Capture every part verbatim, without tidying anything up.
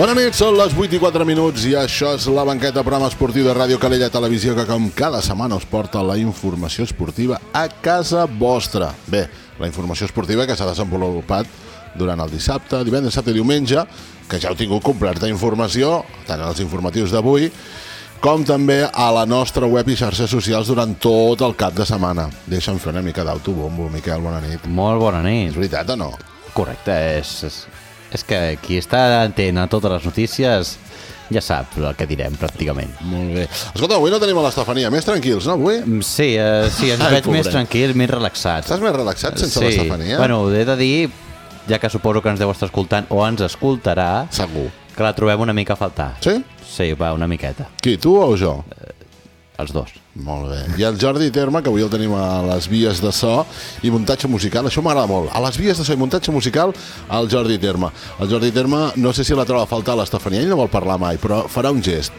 Bona nit, són les vuit i quatre minuts i això és La Banqueta, programa esportiu de Ràdio Calella Televisió, que com cada setmana us porta la informació esportiva a casa vostra. Bé, la informació esportiva que s'ha desenvolupat durant el dissabte, divendres, dissabte i diumenge, que ja heu tingut completa informació, tant en els informatius d'avui, com també a la nostra web i xarxes socials durant tot el cap de setmana. Deixa'm fer una mica d'autobombo, Miquel, bona nit. Molt bona nit. És veritat o no? Correcte, és, és, és que qui està atent a totes les notícies ja sap el que direm, pràcticament. Molt bé. Escolta, avui no tenim a l'Estefania, més tranquils, no, avui? Sí, uh, sí ens Ai, veig pobret. més tranquils, més relaxats. Estàs més relaxat sense sí. l'Estefania? Bueno, he de dir, ja que suposo que ens deu estar escoltant o ens escoltarà, Segur. que la trobem una mica a faltar. Sí? Sí, va, una miqueta. Qui, tu o jo? Els dos. Molt bé. I el Jordi Terma, que avui el tenim a les vies de so i muntatge musical, això m'agrada molt. A les vies de so i muntatge musical, el Jordi Terma. El Jordi Terma, no sé si la troba a faltar a l'Estefania, ell no vol parlar mai, però farà un gest.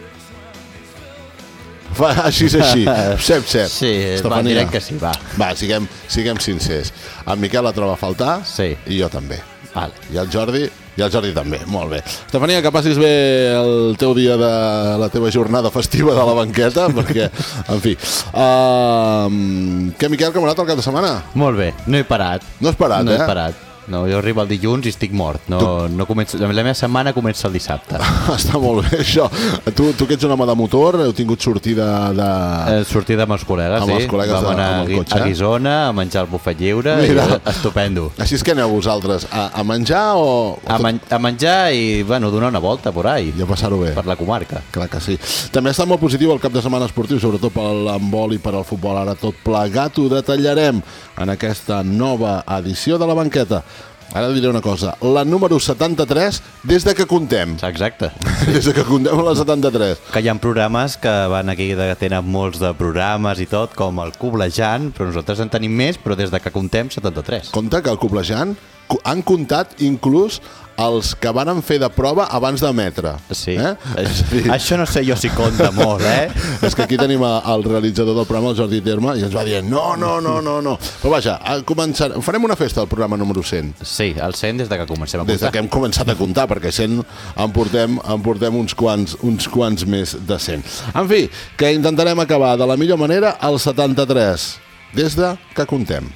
Fa així, és així. Cep, cep. Sí, va, direm que sí, va. Va, siguem, siguem sincers. En Miquel la troba a faltar Sí. i jo també. Val. I el Jordi... I el Jordi també, molt bé. Estefania, que passis bé el teu dia de la teva jornada festiva de la banqueta, perquè, en fi... Uh, què, Miquel, com ha anat el cap de setmana? Molt bé, no he parat. No has parat, no eh? No he parat. No, jo arribo el dilluns i estic mort. No, no començo, la meva setmana comença el dissabte. Està molt bé, això. Tu, tu que ets un home de motor, heu tingut sortida de... Eh, sortida amb els col·legues, Amb sí. els col·legues Vam de- anar amb el cotxe. a Guissona a menjar el bufet lliure. Mira. I estupendo. Així és que aneu vosaltres, a, a menjar o... A, men a menjar i, bueno, donar una volta por ahí, I a passar-ho bé. per la comarca. Clar que sí. També està molt positiu el cap de setmana esportiu, sobretot per l'handbol i per al futbol. Ara tot plegat ho detallarem en aquesta nova edició de La Banqueta. Ara diré una cosa, la número setanta-tres des de que contem. Exacte. Des de que contem la setanta-tres. Que hi ha programes que van aquí, que tenen molts de programes i tot, com el Coblejant, però nosaltres en tenim més, però des de que contem setanta-tres. Compte que el Coblejant co- han comptat inclús els que varen fer de prova abans d'emetre. Sí. Eh? És, això no sé jo si compta molt, eh? És que aquí tenim a- el realitzador del programa, el Jordi Terma, i ens va dir no, no, no, no, no. Però vaja, a començar... farem una festa al programa número cent. Sí, el cent des de que comencem a Des de comptar. que hem començat a comptar, perquè cent en portem, en portem uns, quants, uns quants més de cent. En fi, que intentarem acabar de la millor manera al setanta-tres, des de que contem.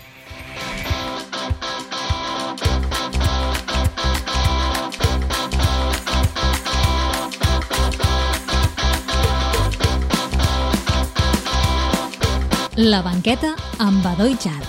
La banqueta amb Badó i Jar.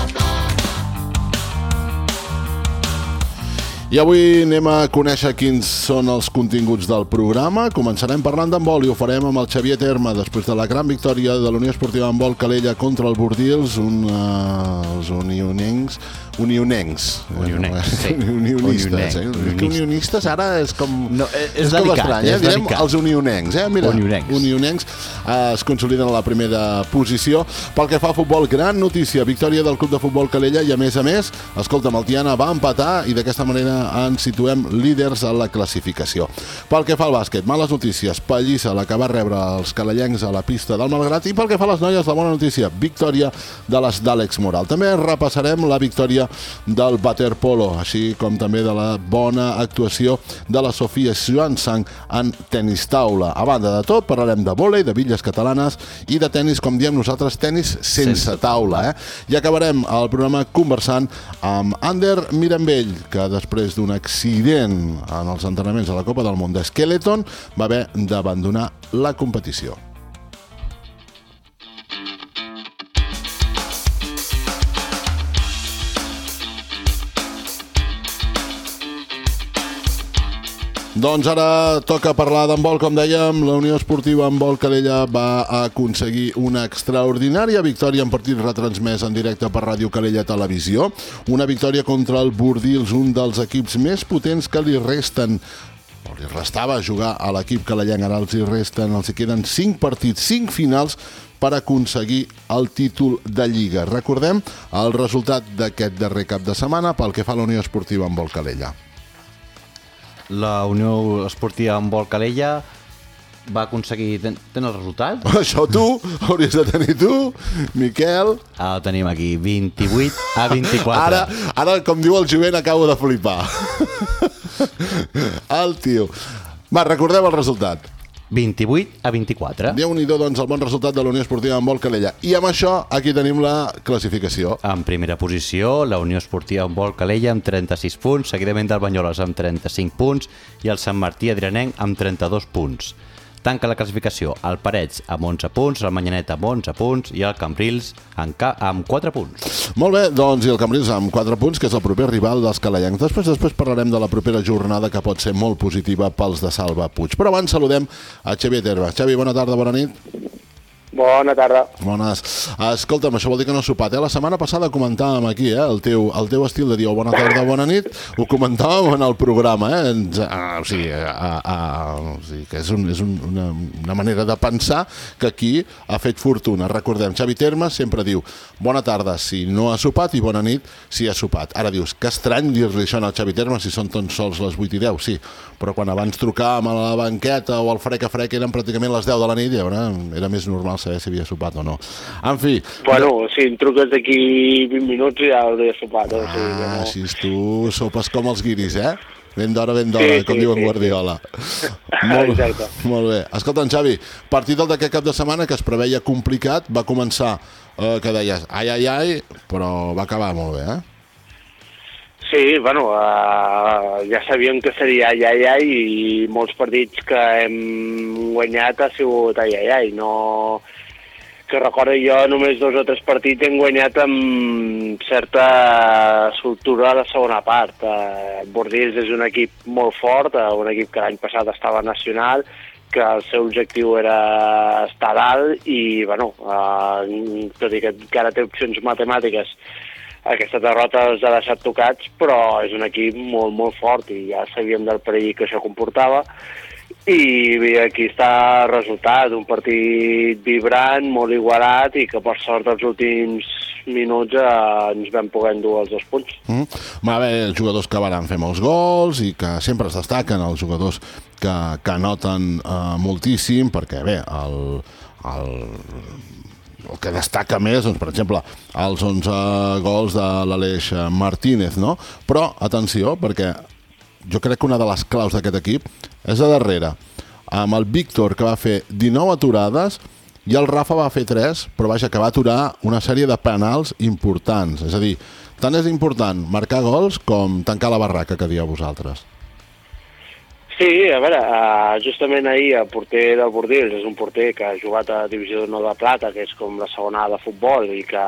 I avui anem a conèixer quins són els continguts del programa. Començarem parlant d'handbol i ho farem amb el Xavier Terma després de la gran victòria de la Unió Esportiva Handbol Calella contra el Bordils, un, uh, els unionencs, unionencs, Unionencs, sí. unionistes, Unionencs, eh? unionistes. Que unionistes ara és com... No, és- és com delicat, estrany, eh? és Direm delicat. els unionencs, eh? Mira, Unionencs. unionencs uh, es consoliden a la primera posició. Pel que fa a futbol, gran notícia, victòria del Club de Futbol Calella i a més a més, escolta, el Tiana va empatar i d'aquesta manera ens situem líders a la classificació. Pel que fa al bàsquet, males notícies, pallissa la que va rebre els calellencs a la pista del Malgrat, i pel que fa a les noies, la bona notícia, victòria de les d'Àlex Moral. També repassarem la victòria del waterpolo, així com també de la bona actuació de la Sofia Xuansang en tenis taula. A banda de tot, parlarem de vòlei, de bitlles catalanes i de tenis, com diem nosaltres, tenis sense, sense taula. Eh? I acabarem el programa conversant amb Ander Mirambell, que després d'un accident en els entrenaments a la Copa del Món d'Skeleton va haver d'abandonar la competició. Doncs ara toca parlar d'handbol, com dèiem. La Unió Esportiva Handbol Calella va aconseguir una extraordinària victòria en partit retransmès en directe per Ràdio Calella Televisió. Una victòria contra el Bordils, un dels equips més potents que li resten o li restava jugar a l'equip calellenc. Ara els hi resten, els hi queden cinc partits, cinc finals per aconseguir el títol de Lliga. Recordem el resultat d'aquest darrer cap de setmana pel que fa a la Unió Esportiva Handbol Calella. La Unió Esportiva Handbol Calella va aconseguir... Ten, ten el resultat? Això tu, hauries de tenir tu, Miquel. Ara el tenim aquí, vint-i-vuit a vint-i-quatre. Ara, ara, com diu el jovent, acabo de flipar. El tio. Va, recordeu el resultat. vint-i-vuit a vint-i-quatre. Déu-n'hi-do, doncs, el bon resultat de la Unió Esportiva Handbol Calella. I amb això, aquí tenim la classificació. En primera posició, la Unió Esportiva Handbol Calella amb trenta-sis punts, seguidament del Banyoles amb trenta-cinc punts i el Sant Martí Adrianenc amb trenta-dos punts. Tanca la classificació el Parets amb onze punts, el Manyanet amb onze punts i el Cambrils amb, amb quatre punts. Molt bé, doncs, i el Cambrils amb quatre punts, que és el proper rival dels calellencs. Després després parlarem de la propera jornada, que pot ser molt positiva pels de Salva Puig. Però abans saludem a Xavier Terba. Xavi, bona tarda, bona nit. Bona tarda. Bones. Escolta'm, això vol dir que no has sopat, eh? La setmana passada comentàvem aquí, eh? El teu, el teu estil de dir bona tarda, bona nit, ho comentàvem en el programa, eh? Ens, ah, o sigui, ah, ah, o sigui, que és, un, és un, una, una manera de pensar que aquí ha fet fortuna. Recordem, Xavi Termes sempre diu bona tarda si no ha sopat i bona nit si ha sopat. Ara dius, que estrany dir-li això al Xavi Termes si són tot sols les vuit i deu, sí, però quan abans trucàvem a la banqueta o al frec a frec eren pràcticament les deu de la nit i ara era més normal saber si havia sopat o no. En fi... Bueno, si em truques d'aquí vint minuts ja hauria sopat. Ah, o sigui que no... si tu sopes com els guiris, eh? Ben d'hora, ben d'hora, sí, com sí, diuen sí, Guardiola. Sí. Molt, Exacte. molt bé. Escolta'm, Xavi, partit del d'aquest cap de setmana que es preveia complicat, va començar eh, que deies ai, ai, ai, però va acabar molt bé, eh? Sí, bueno, uh, ja sabíem que seria ai, ai, ai, i molts partits que hem guanyat ha sigut ai, ai, ai. No... Que recordo jo, només dos o tres partits hem guanyat amb certa soltura a la segona part. Uh, Bordils és un equip molt fort, uh, un equip que l'any passat estava nacional, que el seu objectiu era estar dalt i, bueno, uh, tot i que encara té opcions matemàtiques, aquesta derrota els ha deixat tocats, però és un equip molt, molt fort i ja sabíem del perill que això comportava. I bé, aquí està el resultat, un partit vibrant, molt igualat i que per sort els últims minuts eh, ens vam poder endur els dos punts. Mm. Va haver jugadors que van fer molts gols i que sempre es destaquen els jugadors que, que anoten eh, moltíssim, perquè bé, el, el, el que destaca més, doncs, per exemple, els onze gols de l'Aleix Martínez, no? Però, atenció, perquè jo crec que una de les claus d'aquest equip és de darrere, amb el Víctor, que va fer dinou aturades, i el Rafa va fer tres, però vaja, que va aturar una sèrie de penals importants. És a dir, tant és important marcar gols com tancar la barraca, que dieu vosaltres. Sí, a veure, justament ahir el porter del Bordils és un porter que ha jugat a Divisió d'Honor de Plata, que és com la segona de futbol, i que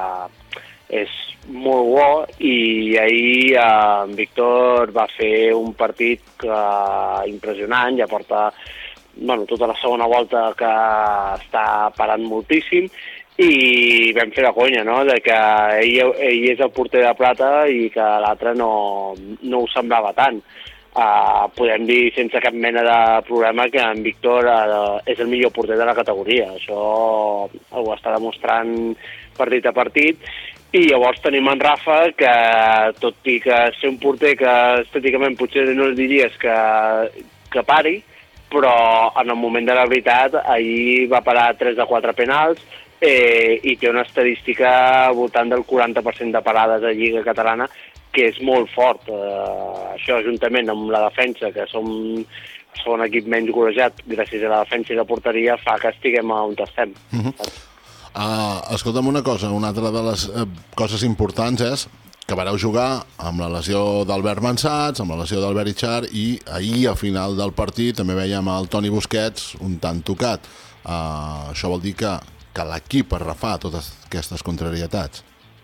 és molt bo, i ahir eh, en Víctor va fer un partit eh, impressionant, ja porta bueno, tota la segona volta que està parant moltíssim, i vam fer la conya, no?, de que ell, ell és el porter de plata i que l'altre no, no ho semblava tant. Uh, podem dir sense cap mena de problema que en Víctor uh, és el millor porter de la categoria. Això ho està demostrant partit a partit. I llavors tenim en Rafa, que tot i que ser un porter que estèticament potser no diries que, que pari, però en el moment de la veritat ahir va parar tres de quatre penals eh, i té una estadística al voltant del quaranta per cent de parades a Lliga Catalana, que és molt fort. Eh, això, juntament amb la defensa, que som el segon equip menys golejat gràcies a la defensa i la porteria, fa que estiguem on estem. Uh -huh. Uh, escolta'm una cosa, una altra de les uh, coses importants és que vareu jugar amb la lesió d'Albert Mansats, amb la lesió d'Albert Itxar, i ahir, al final del partit, també veiem el Toni Busquets un tant tocat. Uh, això vol dir que, que l'equip es refà totes aquestes contrarietats.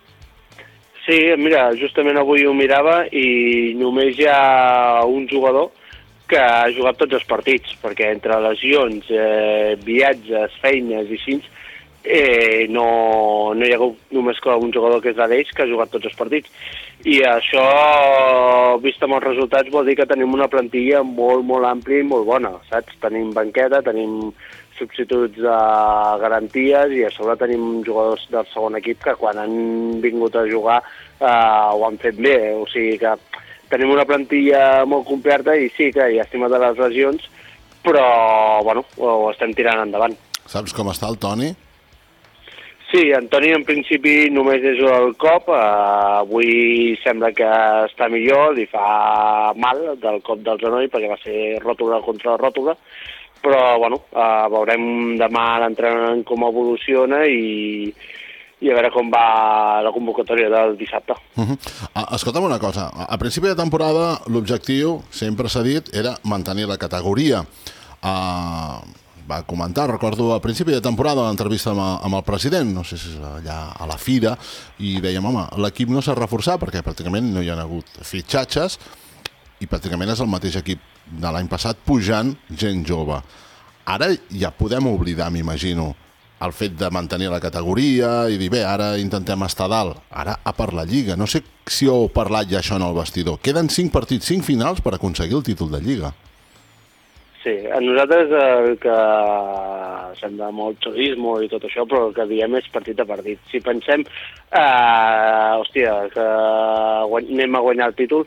Sí, mira, justament avui ho mirava i només hi ha un jugador que ha jugat tots els partits, perquè entre lesions, eh, viatges, feines i així, Eh, no, no hi ha hagut només que un jugador que és l'Aleix que ha jugat tots els partits, i això, vist amb els resultats, vol dir que tenim una plantilla molt, molt àmplia i molt bona, saps? Tenim banqueta, tenim substituts de garanties i a sobre tenim jugadors del segon equip que quan han vingut a jugar eh, ho han fet bé, o sigui que tenim una plantilla molt completa i sí que llàstima de les lesions, però bueno, ho estem tirant endavant. Saps com està el Toni? Sí, Antoni en principi només és el cop, uh, avui sembla que està millor, li fa mal del cop del genoll perquè va ser ròtula contra ròtula, però bueno, uh, veurem demà l'entrenament com evoluciona i, i a veure com va la convocatòria del dissabte. Uh -huh. uh, escolta'm una cosa, a principi de temporada l'objectiu, sempre s'ha dit, era mantenir la categoria. Uh, va comentar, recordo, al principi de temporada l'entrevista amb, amb el president, no sé si és allà a la fira, i dèiem, home, l'equip no s'ha reforçat perquè pràcticament no hi ha hagut fitxatges i pràcticament és el mateix equip de l'any passat pujant gent jove. Ara ja podem oblidar, m'imagino, el fet de mantenir la categoria i dir, bé, ara intentem estar dalt, ara a per la Lliga. No sé si heu parlat ja això en el vestidor. Queden cinc partits, cinc finals per aconseguir el títol de Lliga. Sí, a nosaltres el que sembla molt turisme i tot això, però el que diem és partit a partit. Si pensem, eh, hòstia, que anem a guanyar el títol,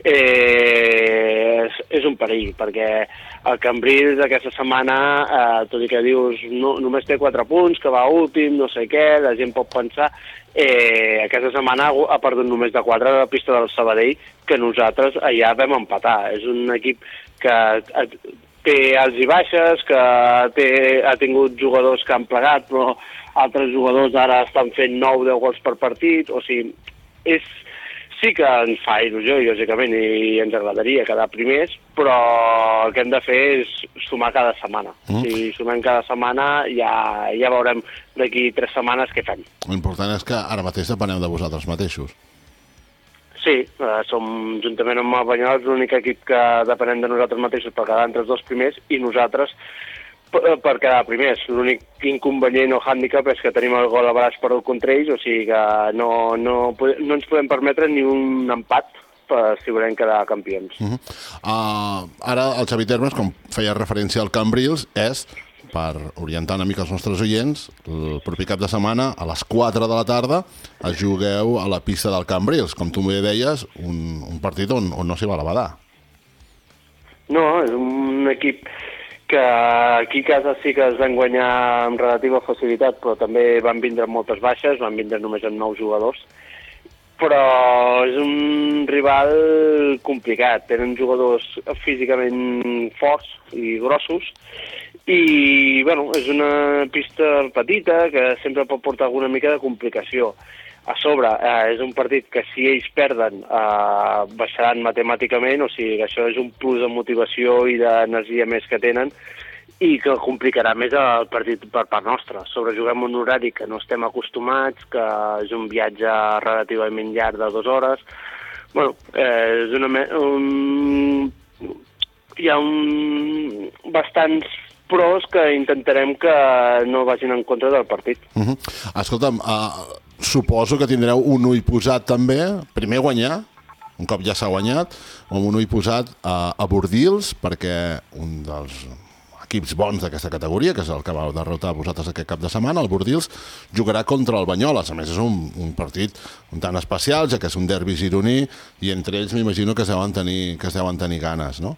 eh, és, és un perill, perquè el Cambrils aquesta setmana, eh, tot i que dius no, només té quatre punts, que va últim, no sé què, la gent pot pensar, eh, aquesta setmana ha perdut només de quatre a la pista del Sabadell, que nosaltres allà vam empatar. És un equip que té alts i baixes, que té, ha tingut jugadors que han plegat, però altres jugadors ara estan fent nou o deu gols per partit, o sigui, és, sí que ens fa il·lusió, lògicament, i ens agradaria quedar primers, però el que hem de fer és sumar cada setmana. Mm. Si sumem cada setmana ja, ja veurem d'aquí tres setmanes què fem. L'important és que ara mateix depeneu de vosaltres mateixos. Sí, eh, som, juntament amb el Banyoles, l'únic equip que depenem de nosaltres mateixos per quedar entre els dos primers i nosaltres per, per quedar primers. L'únic inconvenient o hàndicap és que tenim el gol a braç per al contra ells, o sigui que no, no, no ens podem permetre ni un empat per si volem quedar campions. Uh -huh. uh, ara el Xavi Termes, com feia referència al Cambrils, és, per orientar una mica els nostres oients, el proper cap de setmana, a les quatre de la tarda, es jugueu a la pista del Cambrils. Com tu bé deies, un, un partit on, on no s'hi va la badar. No, és un equip que aquí a casa sí que es van guanyar amb relativa facilitat, però també van vindre moltes baixes, van vindre només amb nou jugadors. Però és un rival complicat, tenen jugadors físicament forts i grossos, i bueno, és una pista petita que sempre pot portar alguna mica de complicació. A sobre, eh, és un partit que si ells perden eh, baixaran matemàticament, o sigui que això és un plus de motivació i d'energia més que tenen i que complicarà més el partit per part nostra. Sobrejuguem un horari que no estem acostumats, que és un viatge relativament llarg de dues hores. Bueno, eh, és una... Un, hi ha un, bastants pros que intentarem que no vagin en contra del partit. Uh -huh. Escolta'm, uh, suposo que tindreu un ull posat també, primer guanyar, un cop ja s'ha guanyat, amb un ull posat a, a Bordils, perquè un dels equips bons d'aquesta categoria, que és el que vau derrotar vosaltres aquest cap de setmana, el Bordils, jugarà contra el Banyoles. A més, és un, un partit un tant especial, ja que és un derbi gironí, i entre ells m'imagino que es deuen tenir, que es deuen tenir ganes, no?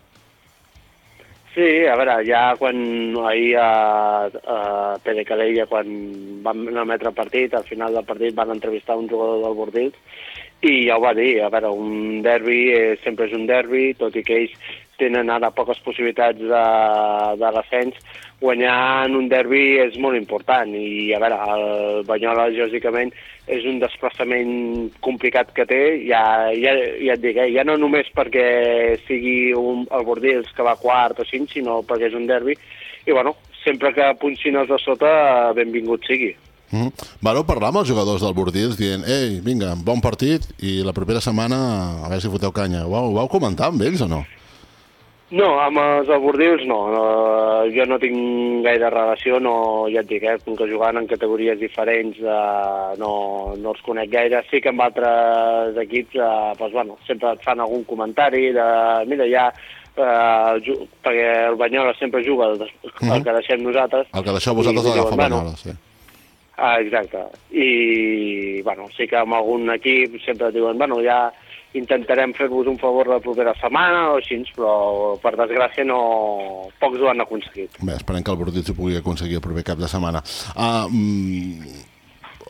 Sí, a veure, ja quan ahir a, a Pere Calella, quan vam emetre el partit, al final del partit van entrevistar un jugador del Bordils i ja ho va dir, a veure, un derbi eh, sempre és un derbi, tot i que ells tenen ara poques possibilitats de, de l'ascens, guanyar en un derbi és molt important i a veure, el Banyoles lògicament és un desplaçament complicat que té, ja, ja, ja et dic, eh? Ja no només perquè sigui un, el Bordils que va quart o cinc, sinó perquè és un derbi i bueno, sempre que punxin els de sota, benvingut sigui. Mm. Vareu parlar amb els jugadors del Bordils dient, ei, vinga, bon partit i la propera setmana a veure si foteu canya. Ho vau, ho vau comentar amb ells o no? No, amb els Bordils no. no. Jo no tinc gaire relació, no, ja et dic, eh, com que jugant en categories diferents eh, no, no els conec gaire. Sí que amb altres equips eh, doncs, bueno, sempre et fan algun comentari de, mira, ja, eh, perquè el Banyoles sempre juga el, el, el que deixem nosaltres. El que deixeu vosaltres l'agafa Banyoles, sí. Ah, exacte. I, bueno, sí que amb algun equip sempre diuen, bueno, ja intentarem fer-vos un favor la propera setmana o així, però per desgràcia no... pocs ho han aconseguit. Bé, esperem que el Bordils ho pugui aconseguir el proper cap de setmana. Uh, mm,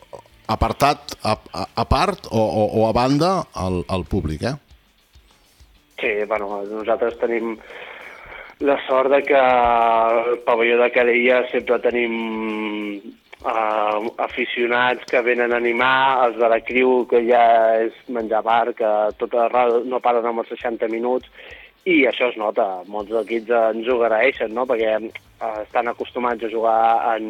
apartat a, a, a part o, o, o a banda al, al públic, eh? Sí, bueno, nosaltres tenim la sort de que al pavelló de Calella sempre tenim uh, aficionats que venen a animar, els de la criu, que ja és menjar bar, que tot arreu no paren amb els seixanta minuts, i això es nota. Molts equips ens ho agraeixen, no?, perquè uh, estan acostumats a jugar en,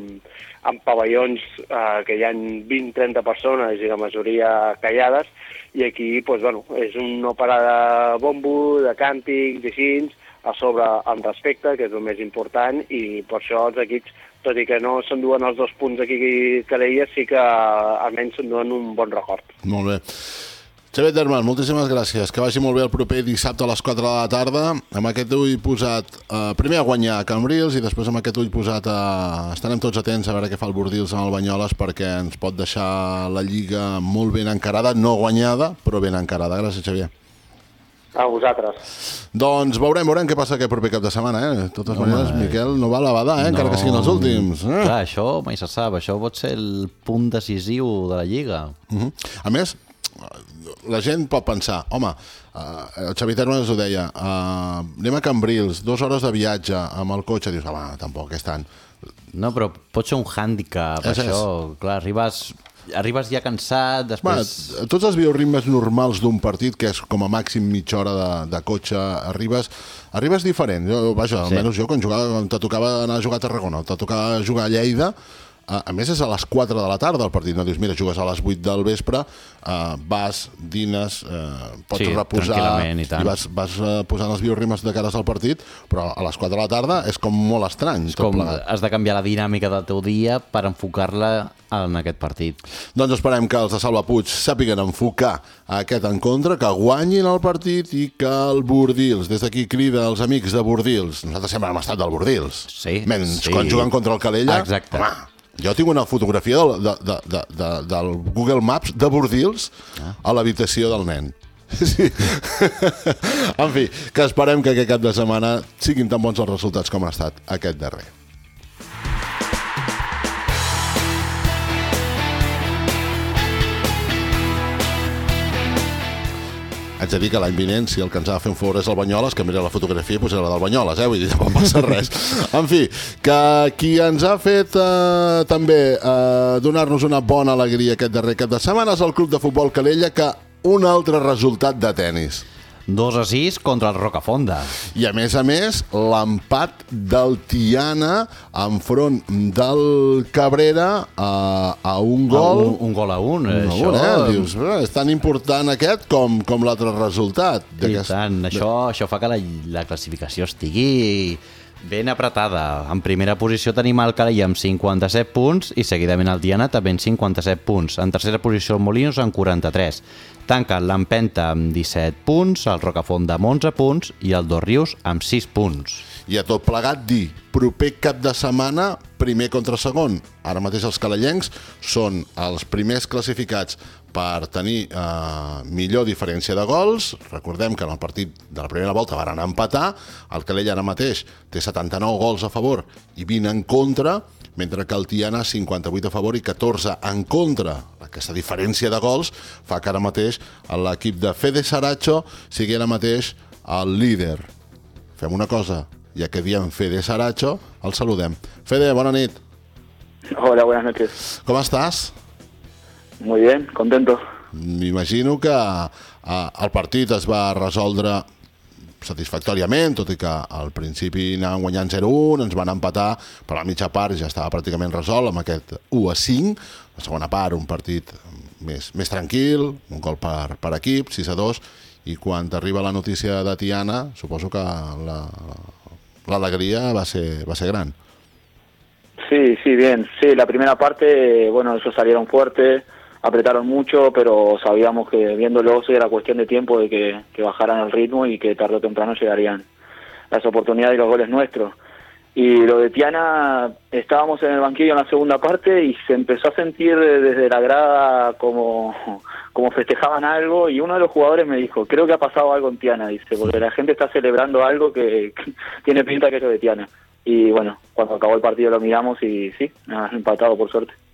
en pavellons uh, que hi ha vint a trenta persones i la majoria callades, i aquí pues, bueno, és un no parar de bombo, de càntics i així, a sobre amb respecte, que és el més important, i per això els equips, tot i que no s'enduen els dos punts aquí a Calella, sí que almenys s'enduen un bon record. Molt bé. Xavier Derman, moltíssimes gràcies. Que vagi molt bé el proper dissabte a les quatre de la tarda. Amb aquest ull posat, eh, primer a guanyar a Cambrils i després amb aquest ull posat a... Estarem tots atents a veure què fa el Bordils amb el Banyoles, perquè ens pot deixar la Lliga molt ben encarada, no guanyada, però ben encarada. Gràcies, Xavier. A vosaltres. Doncs veurem, veurem què passa aquest proper cap de setmana, eh? De totes no, maneres, Miquel, no va a la badar, eh? No. Encara que siguin els últims. Eh? Clar, això mai se sap, això pot ser el punt decisiu de la Lliga. Uh-huh. A més, la gent pot pensar, home, uh, el Xavi Termes ho deia, uh, anem a Cambrils, dues hores de viatge amb el cotxe, dius, home, tampoc és tant. No, però pot ser un hàndicap, és, això. És. Clar, arribes... Arribes ja cansat, després... Bueno, tots els bioritmes normals d'un partit, que és com a màxim mitja hora de, de cotxe, arribes, arribes diferent. Jo, vaja, sí. Almenys jo, quan jugava, quan te tocava anar a jugar a Tarragona, te tocava jugar a Lleida, a, a més és a les quatre de la tarda el partit, no dius, mira, jugues a les vuit del vespre, uh, vas, dines, uh, pots sí, reposar, i, i vas, vas uh, posant els bioritmes de cares al partit, però a les quatre de la tarda és com molt estrany. És com plegat. Has de canviar la dinàmica del teu dia per enfocar-la en aquest partit. Doncs esperem que els de Salva Puig sàpiguen enfocar aquest encontre, que guanyin el partit i que el Bordils, des d'aquí crida als amics de Bordils, nosaltres sempre hem estat del Bordils, sí, menys sí. quan juguen contra el Calella. Exacte. Home, jo tinc una fotografia del, de, de, de, de, del Google Maps de Bordils ah. a l'habitació del nen. Sí. En fi, que esperem que aquest cap de setmana siguin tan bons els resultats com ha estat aquest darrer. Haig de dir que l'any vinent, si el que ens ha de fer un favor és el Banyoles, que mira la fotografia i posarà la del Banyoles, eh? Vull dir, no passa res. En fi, que qui ens ha fet eh, també eh, donar-nos una bona alegria aquest darrer cap de setmana és el Club de Futbol Calella, que un altre resultat de tennis. dos a sis contra el Rocafonda. I a més a més, l'empat del Tiana enfront del Cabrera a, a un gol. Un, un gol a un. un això... un eh? Dius, és tan important aquest com, com l'altre resultat. I tant, això, això fa que la, la classificació estigui ben apretada. En primera posició tenim el Calella amb cinquanta-set punts i seguidament el Tiana també amb cinquanta-set punts. En tercera posició el Molinos amb quaranta-tres. Tanca l'Empenta amb disset punts, el Rocafonda amb onze punts i el Dosrius amb sis punts. I a tot plegat dir, proper cap de setmana, primer contra segon. Ara mateix els calellencs són els primers classificats per tenir eh, millor diferència de gols. Recordem que en el partit de la primera volta van empatar. El Calella ara mateix té setanta-nou gols a favor i vint en contra, mentre que el Tiana cinquanta-vuit a favor i catorze en contra. Aquesta diferència de gols fa que ara mateix l'equip de Fede Saracho sigui ara mateix el líder. Fem una cosa, ja que diem Fede Saracho, el saludem. Fede, bona nit. Hola, buenas noches. Com estàs? Muy bien, contento. M'imagino que eh, el partit es va resoldre satisfactòriament, tot i que al principi anàvem guanyant zero a un, ens van empatar, però la mitja part ja estava pràcticament resolt amb aquest u a cinc. La segona part, un partit més, més tranquil, un gol per, per equip, sis a dos, i quan t'arriba la notícia de Tiana, suposo que l'alegria va ser, va ser gran. Sí, sí, bien. Sí, la primera parte, bueno, ellos salieron fuertes, apretaron mucho, pero sabíamos que viéndolos era cuestión de tiempo de que, que bajaran el ritmo y que tarde o temprano llegarían las oportunidades y los goles nuestros. Y lo de Tiana, estábamos en el banquillo en la segunda parte y se empezó a sentir desde la grada como, como festejaban algo, y uno de los jugadores me dijo, creo que ha pasado algo en Tiana, dice, porque la gente está celebrando algo que, que tiene pinta que es lo de Tiana. Y bueno, cuando acabó el partido lo miramos y sí, empatado por suerte.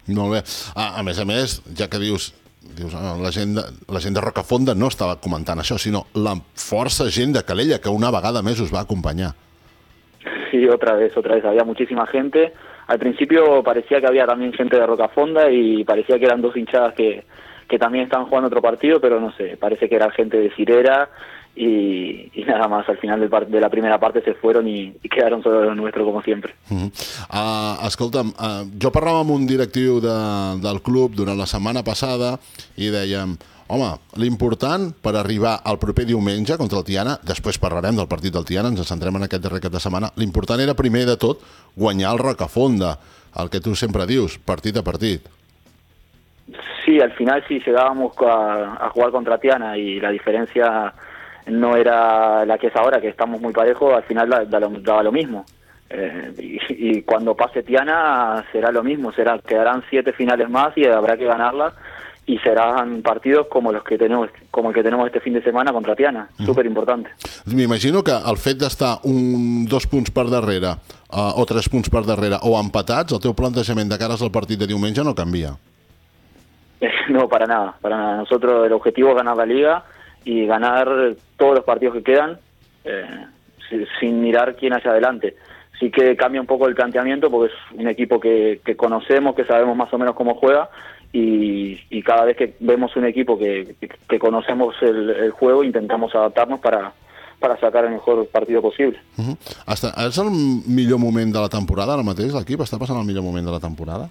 Molt bé. A, a més a més, ja que dius, dius la, gent de, la gent de Rocafonda no estava comentant això, sinó la força gent de Calella, que una vegada més us va acompanyar. Sí, otra vez, otra vez. Había muchísima gente. Al principio parecía que había también gente de Rocafonda y parecía que eran dos hinchadas que, que también estaban jugando otro partido, pero no sé, parece que era gente de Cirera y, y nada más. Al final del par de la primera parte se fueron y, y quedaron solo los nuestros, como siempre. Uh -huh. uh, escolta'm, uh, jo parlava amb un directiu de, del club durant la setmana passada i dèiem, home, l'important per arribar al proper diumenge contra el Tiana, després parlarem del partit del Tiana, ens centrem en aquest darrer cap de setmana, l'important era primer de tot guanyar el Rocafonda, el que tu sempre dius, partit a partit. Sí, al final si llegábamos a, a jugar contra Tiana y la diferencia no era la que es ahora, que estamos muy parejos, al final daba da, da lo mismo. Eh, y, y cuando pase Tiana será lo mismo, será quedarán siete finales más y habrá que ganarlas. Y serán partidos como los que tenemos como el que tenemos este fin de semana contra Tiana, mm. súper importante. M'imagino que el fet d'estar un, dos punts per darrere uh, o tres punts per darrere o empatats, el teu plantejament de cares al partit de diumenge no canvia. No, para nada, para nada. Nosotros el objetivo es ganar la liga y ganar todos los partidos que quedan eh, sin mirar quién haya adelante. Sí que cambia un poco el planteamiento porque es un equipo que, que conocemos, que sabemos más o menos cómo juega. Y, y cada vez que vemos un equipo que, que, que conocemos el, el juego, intentamos adaptarnos para, para sacar el mejor partido posible. Uh-huh. Hasta, és el millor moment de la temporada ara mateix, l'equip? Està passant el millor moment de la temporada?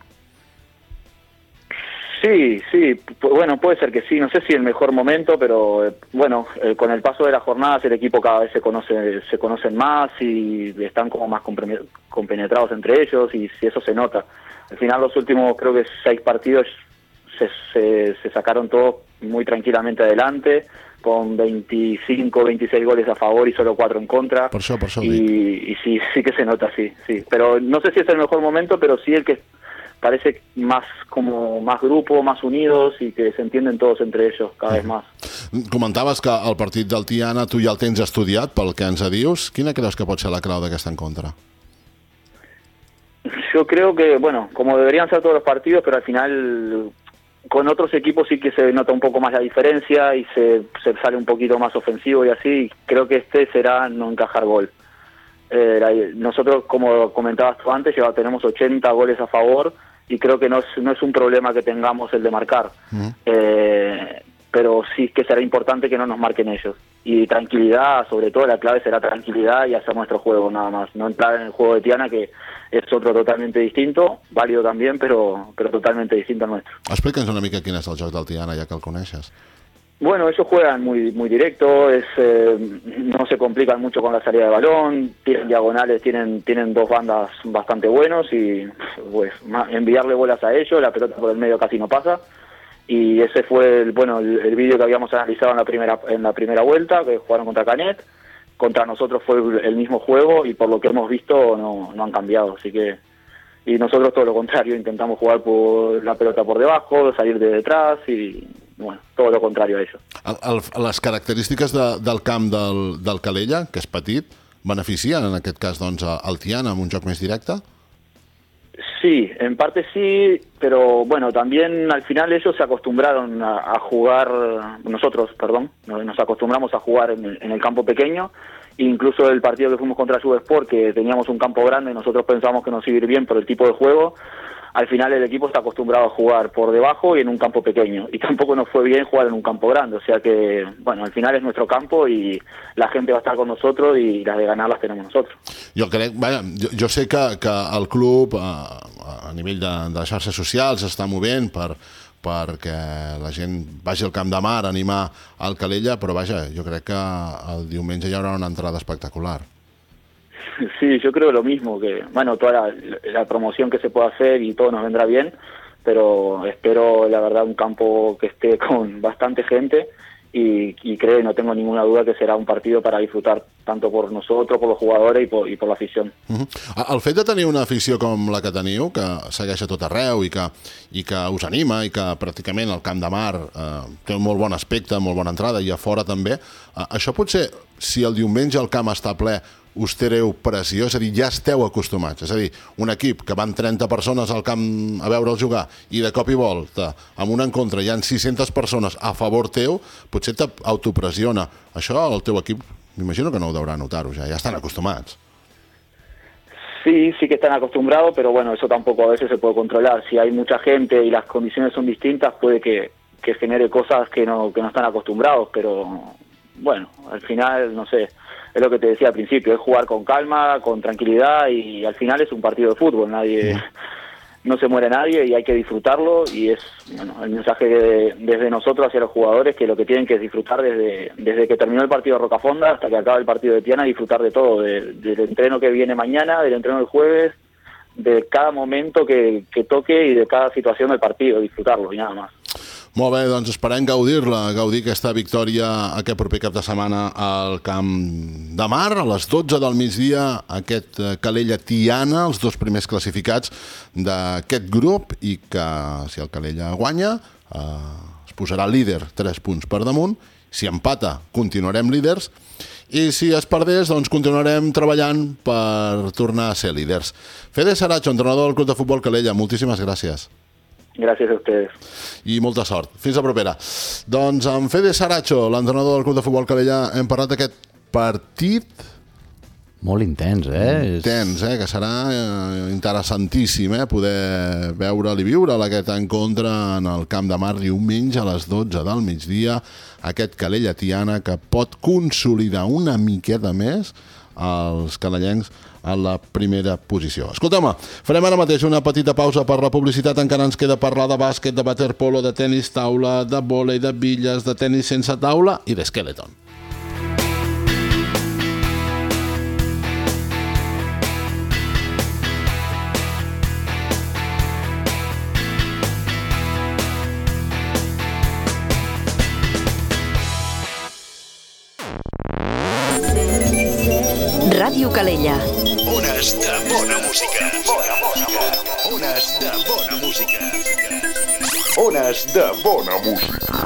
Sí, sí, bueno, puede ser que sí, no sé si el mejor momento, pero eh, bueno, eh, con el paso de las jornadas el equipo cada vez se conoce, se conocen más y están como más compenetrados entre ellos y si eso se nota. Al final los últimos creo que seis partidos se, se, se sacaron todos muy tranquilamente adelante, con veinticinco, veintiséis goles a favor y solo cuatro en contra. Por eso, por eso. Y, y sí, sí que se nota, sí, sí. Pero no sé si es el mejor momento, pero sí el que parece más como más grupo, más unidos y que se entienden todos entre ellos cada vez más. Comentaves que el partit del Tiana tu ja el tens estudiat pel que ens dius. Quina creus que pot ser la clau d'aquesta encontre? Yo creo que, bueno, como deberían ser todos los partidos, pero al final con otros equipos sí que se nota un poco más la diferencia y se, se sale un poquito más ofensivo y así. Creo que este será no encajar gol. Eh, nosotros, como comentabas tú antes, ya tenemos ochenta goles a favor y creo que no es, no es un problema que tengamos el de marcar. Uh-huh. eh, pero sí que será importante que no nos marquen ellos. Y tranquilidad, sobre todo la clave será tranquilidad y hacer nuestro juego nada más. No entrar en el juego de Tiana, que es otro totalmente distinto, válido también, pero, pero totalmente distinto al nuestro. Explica'ns una mica quin és el joc del Tiana, ja que el coneixes. Bueno, ellos juegan muy muy directo, es, eh, no se complican mucho con la salida de balón, tienen diagonales, tienen tienen dos bandas bastante buenos y pues enviarle bolas a ellos, la pelota por el medio casi no pasa. Y ese fue el, bueno el, el vídeo que habíamos analizado en la primera en la primera vuelta, que jugaron contra Canet. Contra nosotros fue el mismo juego y por lo que hemos visto no, no han cambiado, así que y nosotros todo lo contrario, intentamos jugar por la pelota por debajo, salir de detrás y bueno, todo lo contrario a eso. El, el, les característiques de, del camp del, del Calella, que és petit, beneficien en aquest cas doncs al Tiana amb un joc més directe? Sí, en parte sí, pero bueno, también al final ellos se acostumbraron a, a jugar, nosotros, perdón, nos acostumbramos a jugar en el, en el campo pequeño, incluso el partido que fuimos contra Subesport, que teníamos un campo grande y nosotros pensamos que nos iba a ir bien por el tipo de juego, al final el equipo está acostumbrado a jugar por debajo y en un campo pequeño, y tampoco nos fue bien jugar en un campo grande, o sea que, bueno, al final es nuestro campo y la gente va a estar con nosotros y las de ganar las tenemos nosotros. Jo crec, vaja, jo, jo sé que, que el club a, a nivell de, de xarxes socials està movent per, perquè la gent vagi al Camp de Mar a animar al Calella, però vaja, jo crec que el diumenge hi haurà una entrada espectacular. Sí, yo creo lo mismo, que bueno, toda la, la promoción que se pueda hacer y todo nos vendrá bien, pero espero la verdad un campo que esté con bastante gente y, y creo y no tengo ninguna duda que será un partido para disfrutar tanto por nosotros, por los jugadores y por, y por la afición. Uh-huh. El fet de tenir una afició com la que teniu, que segueix a tot arreu i que, i que us anima i que pràcticament el Camp de Mar eh, té un molt bon aspecte, molt bona entrada i a fora també, eh, això potser, si el diumenge el camp està ple, us treu pressió? És a dir, ja esteu acostumats. És a dir, un equip que van trenta persones al camp a veure'l jugar i de cop i volta, amb un en contra, hi ha sis-centes persones a favor teu, potser t'autopressiona. Això el teu equip, m'imagino que no ho deurà notar-ho ja, ja estan acostumats. Sí, sí que están acostumbrados, pero bueno, eso tampoco a veces se puede controlar. Si hay mucha gente y las condiciones son distintas, puede que, que genere cosas que no, que no están acostumbrados, pero bueno, al final, no sé, es lo que te decía al principio, es jugar con calma, con tranquilidad y al final es un partido de fútbol, nadie... Sí. No se muere nadie y hay que disfrutarlo y es bueno, el mensaje de, desde nosotros hacia los jugadores que lo que tienen que es disfrutar desde, desde que terminó el partido de Rocafonda hasta que acaba el partido de Tiana, disfrutar de todo, de, del entreno que viene mañana, del entreno del jueves, de cada momento que, que toque y de cada situación del partido, disfrutarlo y nada más. Molt bé, doncs esperem gaudir-la, gaudir aquesta victòria aquest proper cap de setmana al Camp de Mar, a les dotze del migdia, aquest Calella-Tiana, els dos primers classificats d'aquest grup, i que si el Calella guanya eh, es posarà líder tres punts per damunt, si empata continuarem líders, i si es perdés, doncs continuarem treballant per tornar a ser líders. Fede Saracho, entrenador del Club de Futbol Calella, moltíssimes gràcies. Gràcies a ustedes. I molta sort. Fins la propera. Doncs amb Fede Saracho, l'entrenador del Club de Futbol Calella, hem parlat d'aquest partit... Molt intens, eh? Intens, eh? Que serà eh, interessantíssim, eh? Poder veure'l i viure'l aquest encontre en el Camp de Mar diumenge a les dotze del migdia, aquest Calella-Tiana que pot consolidar una miqueta més els calellencs a la primera posició. Escolta'm, farem ara mateix una petita pausa per la publicitat. Encara ens queda parlar de bàsquet, de waterpolo, de tenis taula, de vòlei, de bitlles, de tenis sense taula i d'esqueleton. Ràdio Calella. Ones de bona música. Bona música. Ones de bona música. Ones de bona música.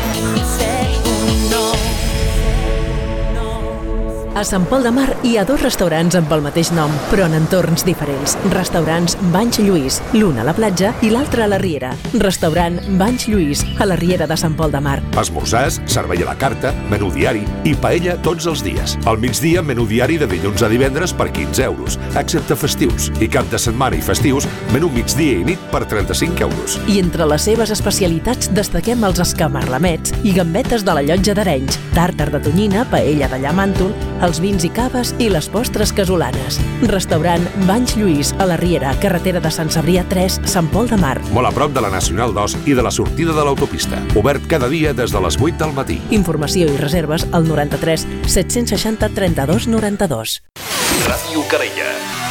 A Sant Pol de Mar hi ha dos restaurants amb el mateix nom, però en entorns diferents. Restaurants Banys Lluís, l'un a la platja i l'altre a la Riera. Restaurant Banys Lluís, a la Riera de Sant Pol de Mar. Esmorzars, servei a la carta, menú diari i paella tots els dies. Al migdia, menú diari de dilluns a divendres per quinze euros, excepte festius. I cap de setmana i festius, menú migdia i nit per trenta-cinc euros. I entre les seves especialitats destaquem els escamarlamets i gambetes de la Llotja d'Arenys, tàrtar de tonyina, paella de llamàntol, els vins i caves i les postres casolanes. Restaurant Banys Lluís, a la Riera, carretera de Sant Cebrià tres, Sant Pol de Mar. Molt a prop de la Nacional dos i de la sortida de l'autopista. Obert cada dia des de les vuit del matí. Informació i reserves al noranta-tres set-cents seixanta trenta-dos noranta-dos. Ràdio Calella.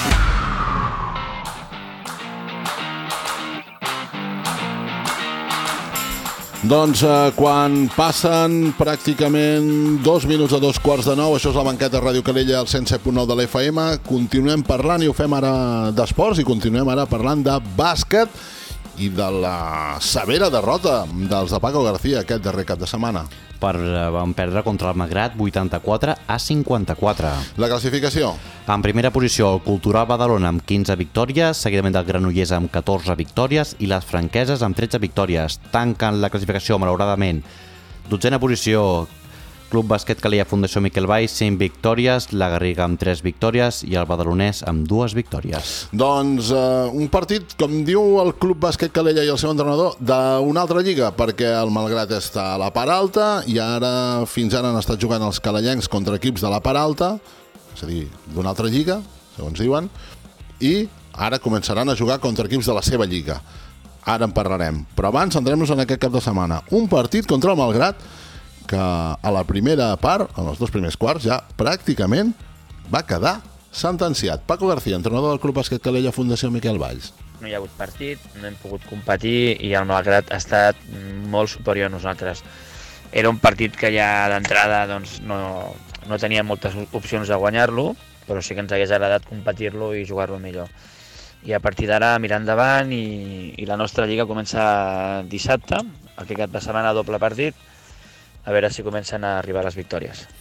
Doncs eh, quan passen pràcticament dos minuts a dos quarts de nou, això és la banqueta Ràdio Calella al cent set punt nou de l'F M, continuem parlant i ho fem ara d'esports i continuem ara parlant de bàsquet i de la severa derrota dels de Paco García aquest darrer cap de setmana. Per, van perdre contra el Magrat vuitanta-quatre a cinquanta-quatre. La classificació? En primera posició el Cultural Badalona amb quinze victòries, seguidament del Granollers amb catorze victòries i les Franqueses amb tretze victòries. Tanquen la classificació, malauradament. Dotzena posició, Club Bàsquet Calella Fundació Miquel Valls, cinc victòries, la Garriga amb tres victòries i el Badalonès amb dues victòries. Doncs eh, un partit, com diu el Club Bàsquet Calella i el seu entrenador, d'una altra lliga, perquè el Malgrat està a la part alta i ara, fins ara han estat jugant els calellencs contra equips de la part alta, és a dir, d'una altra lliga, segons diuen, i ara començaran a jugar contra equips de la seva lliga. Ara en parlarem. Però abans, centrem-nos en aquest cap de setmana. Un partit contra el Malgrat que a la primera part, en els dos primers quarts, ja pràcticament va quedar sentenciat. Paco García, entrenador del Club Bàsquet Calella Fundació Miquel Valls. No hi ha hagut partit, no hem pogut competir i el Malgrat ha estat molt superior a nosaltres. Era un partit que ja d'entrada doncs, no, no tenia moltes opcions de guanyar-lo, però sí que ens hagués agradat competir-lo i jugar-lo millor. I a partir d'ara mirar endavant i, i la nostra lliga comença dissabte, aquest cap de setmana doble partit, a veure si comencen a arribar les victòries.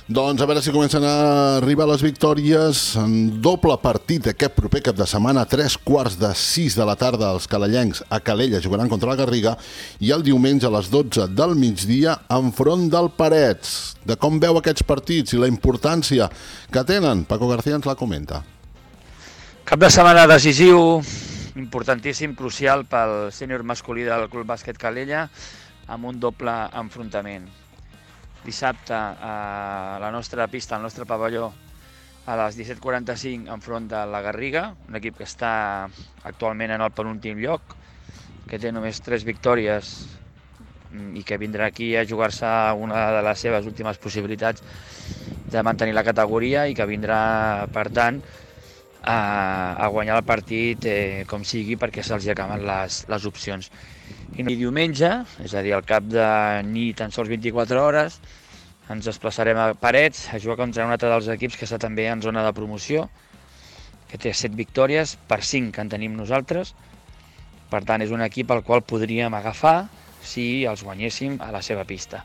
Doncs a veure si comencen a arribar les victòries en doble partit aquest proper cap de setmana, a tres quarts de sis de la tarda. Els calellencs a Calella jugaran contra la Garriga i el diumenge a les dotze del migdia enfront del Parets. De com veu aquests partits i la importància que tenen, Paco García ens la comenta. Cap de setmana decisiu, importantíssim, crucial pel sènior masculí del Club Bàsquet Calella, amb un doble enfrontament. Dissabte a la nostra pista, al nostre pavelló, a les disset quaranta-cinc enfront de la Garriga, un equip que està actualment en el penúltim lloc, que té només tres victòries i que vindrà aquí a jugar-se una de les seves últimes possibilitats de mantenir la categoria i que vindrà, per tant, a, a guanyar el partit eh, com sigui perquè se'ls acaben les, les opcions. I diumenge, és a dir, al cap de ni tan sols vint-i-quatre hores, ens desplaçarem a Parets a jugar contra un altre dels equips que està també en zona de promoció, que té set victòries per cinc que en tenim nosaltres. Per tant, és un equip al qual podríem agafar si els guanyéssim a la seva pista.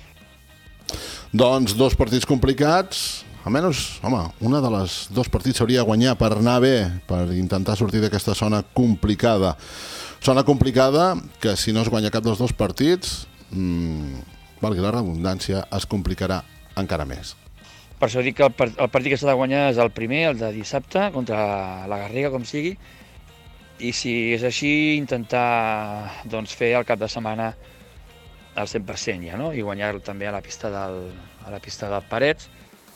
Doncs dos partits complicats. Almenys, home, una de les dos partits s'hauria de guanyar per anar bé, per intentar sortir d'aquesta zona complicada. Zona complicada que si no es guanya cap dels dos partits, mmm, valgui la redundància, es complicarà encara més. Per això dic que el, part el partit que s'ha de guanyar és el primer, el de dissabte, contra la Garriga, com sigui, i si és així, intentar doncs, fer el cap de setmana al cent per cent ja, no? I guanyar-lo també a la pista del, a la pista del Parets.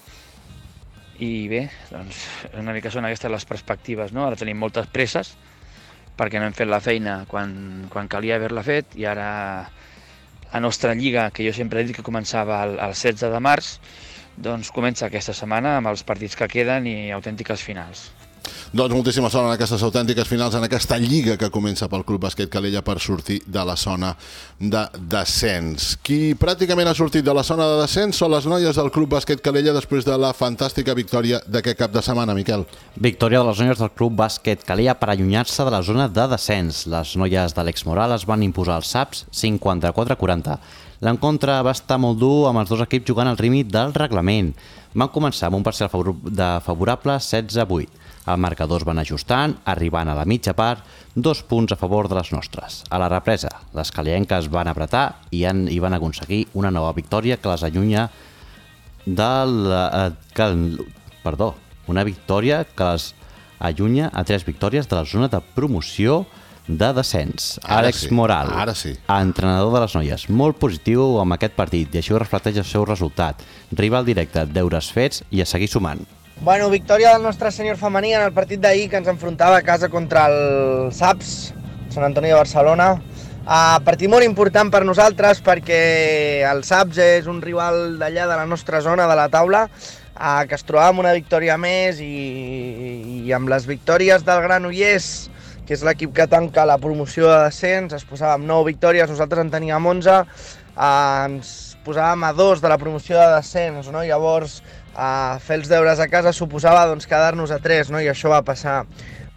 I bé, doncs, una mica són aquestes les perspectives, no? Ara tenim moltes presses, perquè no hem fet la feina quan, quan calia haver-la fet, i ara la nostra lliga, que jo sempre he dit que començava el, el setze de març, doncs comença aquesta setmana amb els partits que queden i autèntiques finals. Doncs moltíssima sort en aquestes autèntiques finals, en aquesta lliga que comença pel Club Bàsquet Calella per sortir de la zona de descens. Qui pràcticament ha sortit de la zona de descens són les noies del Club Bàsquet Calella després de la fantàstica victòria d'aquest cap de setmana, Miquel. Victòria de les noies del Club Bàsquet Calella per allunyar-se de la zona de descens. Les noies d'Àlex Moral es van imposar als Saps cinquanta-quatre a quaranta. L'encontre va estar molt dur amb els dos equips jugant al límit del reglament. Van començar amb un parcial de favorable setze a vuit. El marcador es van ajustant, arribant a la mitja part, dos punts a favor de les nostres. A la represa, les calellenques van apretar i, han, i van aconseguir una nova victòria que les allunya del... Eh, que, perdó, una victòria que les allunya a tres victòries de la zona de promoció de descens. Ara Àlex sí, Moral, ara sí. entrenador de les noies, molt positiu amb aquest partit i així ho reflecteix el seu resultat. Rival directe, deures fets i a seguir sumant. Bueno, victòria del nostre sènior femení en el partit d'ahir que ens enfrontava a casa contra el Saps, Sant Antoni de Barcelona. Uh, partit molt important per nosaltres perquè el Saps és un rival d'allà de la nostra zona, de la taula, uh, que es trobava amb una victòria més i, i amb les victòries del Granollers, que és l'equip que tanca la promoció de descens, es posava amb nou victòries, nosaltres en teníem onze, uh, ens posàvem a dos de la promoció de descens, no? Llavors a fer els deures a casa suposava doncs, quedar-nos a tres, no? I això va passar.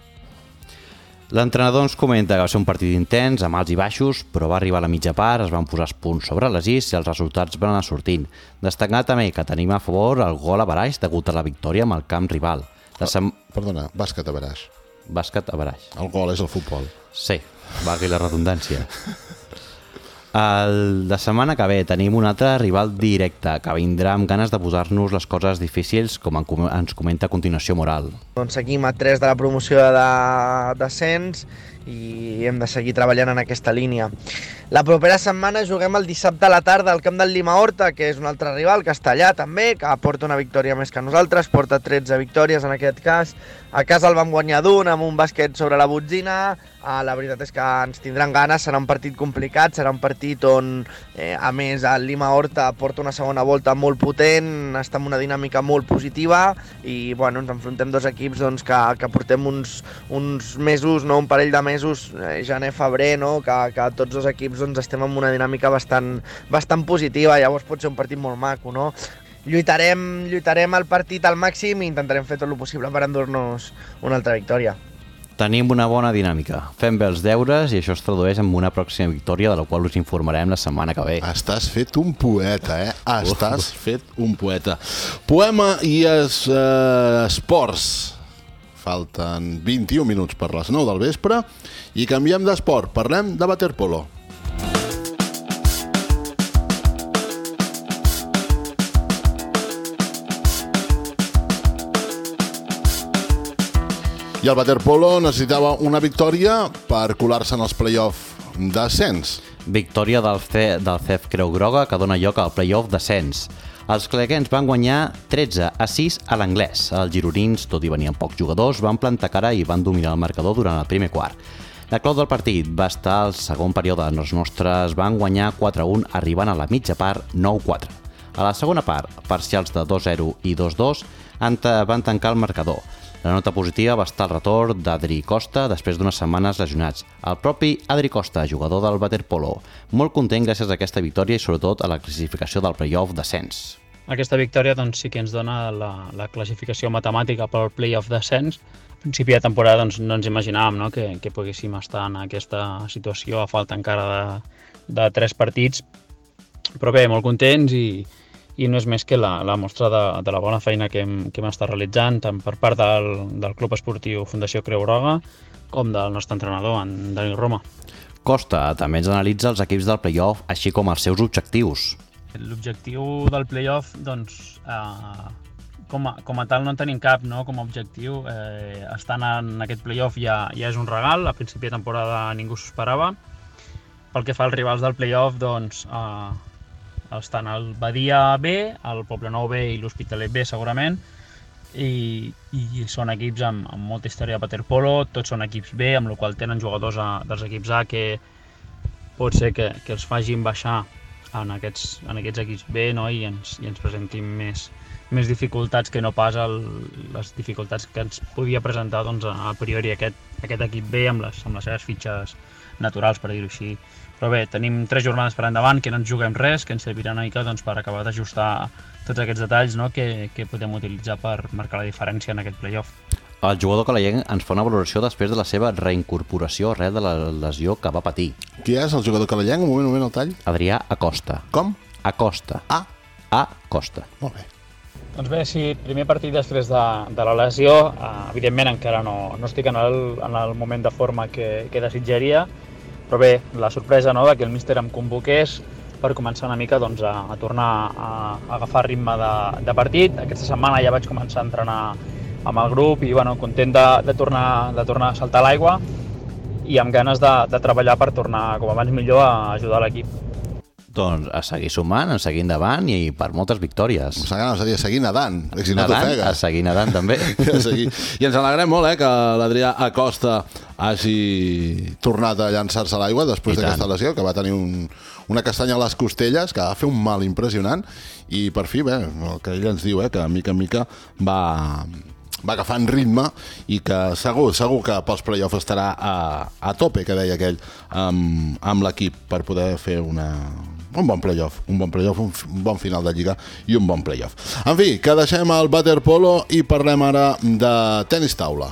L'entrenador ens comenta que va ser un partit intens, amb alts i baixos, però va arribar a la mitja part, es van posar els punts sobre les is i els resultats van anar sortint. Destacar també que tenim a favor el gol a Baraix degut a la victòria amb el camp rival. La sem... Perdona, bàsquet a Baraix. Bàsquet a Baraix. El gol és el futbol. Sí, valgui la redundància. El de setmana que ve tenim un altre rival directe que vindrà amb ganes de posar-nos les coses difícils, com ens comenta a continuació Moral. Doncs seguim a tres de la promoció de descens i hem de seguir treballant en aquesta línia. La propera setmana juguem el dissabte a la tarda al camp del Lima Horta, que és un altre rival que està allà també, que porta una victòria més que nosaltres, porta tretze victòries en aquest cas. A casa el vam guanyar d'un amb un bàsquet sobre la botzina. Uh, la veritat és que ens tindran ganes, serà un partit complicat, serà un partit on, eh, a més, el Lima Horta porta una segona volta molt potent, està en una dinàmica molt positiva i bueno, ens enfrontem dos equips doncs, que, que portem uns, uns mesos, no, un parell de mesos, eh, gener, febrer, no, que, que tots dos equips doncs, estem en una dinàmica bastant, bastant positiva, llavors pot ser un partit molt maco, no? Lluitarem, lluitarem el partit al màxim i intentarem fer tot el possible per endur-nos una altra victòria. Tenim una bona dinàmica. Fem bé els deures i això es tradueix en una pròxima victòria, de la qual us informarem la setmana que ve. Estàs fet un poeta, eh? Estàs fet un poeta. Poema i es, eh, esports. Falten vint-i-un minuts per les nou del vespre i canviem d'esport. Parlem de waterpolo. I el waterpolo necessitava una victòria per colar-se en els play-off d'ascens. Victòria del, C, del C E F Creu Groga, que dona lloc al play-off d'ascens. Els caleguens van guanyar tretze a sis a l'Anglès. Els gironins, tot i venir amb pocs jugadors, van plantar cara i van dominar el marcador durant el primer quart. La clau del partit va estar al segon període. Els nostres van guanyar quatre a un, arribant a la mitja part nou a quatre. A la segona part, parcials de dos a zero i dos a dos van tancar el marcador. La nota positiva va estar al retorn d'Adri Costa després d'unes setmanes lesionats. El propi Adri Costa, jugador del waterpolo, molt content gràcies a aquesta victòria i sobretot a la classificació del play-off d'ascens. Aquesta victòria doncs, sí que ens dona la, la classificació matemàtica pel play-off d'ascens. A principi de temporada doncs, no ens imaginàvem, no? que, que poguéssim estar en aquesta situació a falta encara de, de tres partits, però bé, molt contents i, i no és més que la, la mostra de, de la bona feina que hem, que hem estat realitzant tant per part del, del Club Esportiu Fundació Creu Groga com del nostre entrenador, en Dani Roma. Costa també ens analitza els equips del play-off, així com els seus objectius. L'objectiu del play-off, doncs, eh, com, a, com a tal no en tenim cap, no? Com a objectiu. Eh, estant en aquest play-off ja, ja és un regal, a principi de temporada ningú s'ho esperava. Pel que fa als rivals del play-off, doncs, eh, estan el Badia B, el Poblenou B i l'Hospitalet B segurament, i, i són equips amb, amb molta història de waterpolo, tots són equips B, amb la qual tenen jugadors a, dels equips A que pot ser que, que els facin baixar en aquests, en aquests equips B, no? I, ens, i ens presentin més, més dificultats que no pas el, les dificultats que ens podia presentar doncs, a priori aquest, aquest equip B amb les, amb les seves fitxes naturals, per dir-ho així. Però bé, tenim tres jornades per endavant que no ens juguem res, que ens serviran una mica doncs, per acabar d'ajustar tots aquests detalls, no? que, que podem utilitzar per marcar la diferència en aquest play-off. El jugador calayenc ens fa una valoració després de la seva reincorporació arrel de la lesió que va patir. Qui és el jugador calayenc? Un moment, un moment, el tall. Adrià Acosta. Com? Acosta. A. Acosta. Molt bé. Doncs bé, sí, primer partit després de, de la lesió, eh, evidentment encara no, no estic en el, en el moment de forma que, que desitjaria, però bé, la sorpresa, no?, de que el míster em convoqués per començar una mica doncs, a, a tornar a, a agafar ritme de, de partit. Aquesta setmana ja vaig començar a entrenar amb el grup i bueno, content de, de, tornar, de tornar a saltar a l'aigua i amb ganes de, de treballar per tornar com abans millor a ajudar l'equip. Doncs a seguir sumant, a seguir endavant i per moltes victòries. A seguir nedant, si no nedant, a seguir nedant també. I, seguir. I ens alegrem molt eh, que l'Adrià Acosta hagi tornat a llançar-se a l'aigua després d'aquesta lesió, que va tenir un, una castanya a les costelles, que va fer un mal impressionant, i per fi, bé, el que ell ens diu, eh, que mica en mica va... va agafant ritme i que segur, segur que pels play-offs estarà a, a tope, que deia aquell, amb, amb l'equip per poder fer una, un bon play-off, un bon play-off, un, un bon final de lliga i un bon play-off. En fi, que deixem el waterpolo i parlem ara de tenis taula.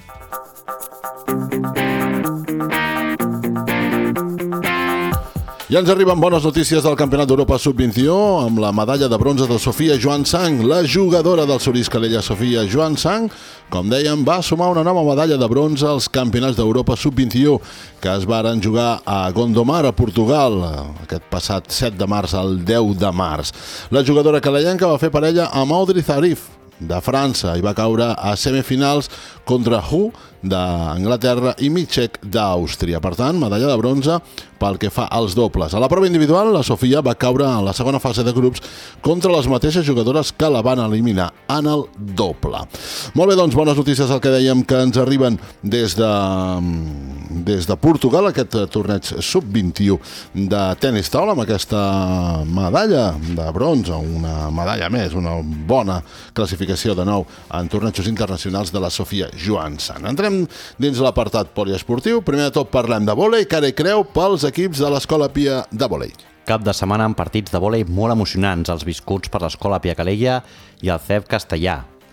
I ens arriben bones notícies del Campionat d'Europa sub vint-i-u amb la medalla de bronze de Sofia Joan Sang. La jugadora del Solís Calella, Sofia Joan Sang, com dèiem, va sumar una nova medalla de bronze als Campionats d'Europa sub vint-i-u que es varen jugar a Gondomar, a Portugal, aquest passat set de març al deu de març. La jugadora calellenca va fer parella amb Audrey Zarif, de França, i va caure a semifinals contra Hu d'Anglaterra i Micek d'Àustria. Per tant, medalla de bronze pel que fa als dobles. A la prova individual, la Sofia va caure en la segona fase de grups contra les mateixes jugadores que la van eliminar en el doble. Molt bé, doncs, bones notícies el que dèiem que ens arriben des de, des de Portugal, aquest torneig sub vint-i-u de tenis taula, amb aquesta medalla de bronze, una medalla més, una bona classificació de nou en tornejos internacionals de la Sofia Joan Sang. Entrem dins l'apartat poliesportiu. Primer de tot parlem de vòlei, cara i creu pels equips de l'Escola Pia de vòlei. Cap de setmana amb partits de vòlei molt emocionants, els viscuts per l'Escola Pia Calella i el C E F Castellà.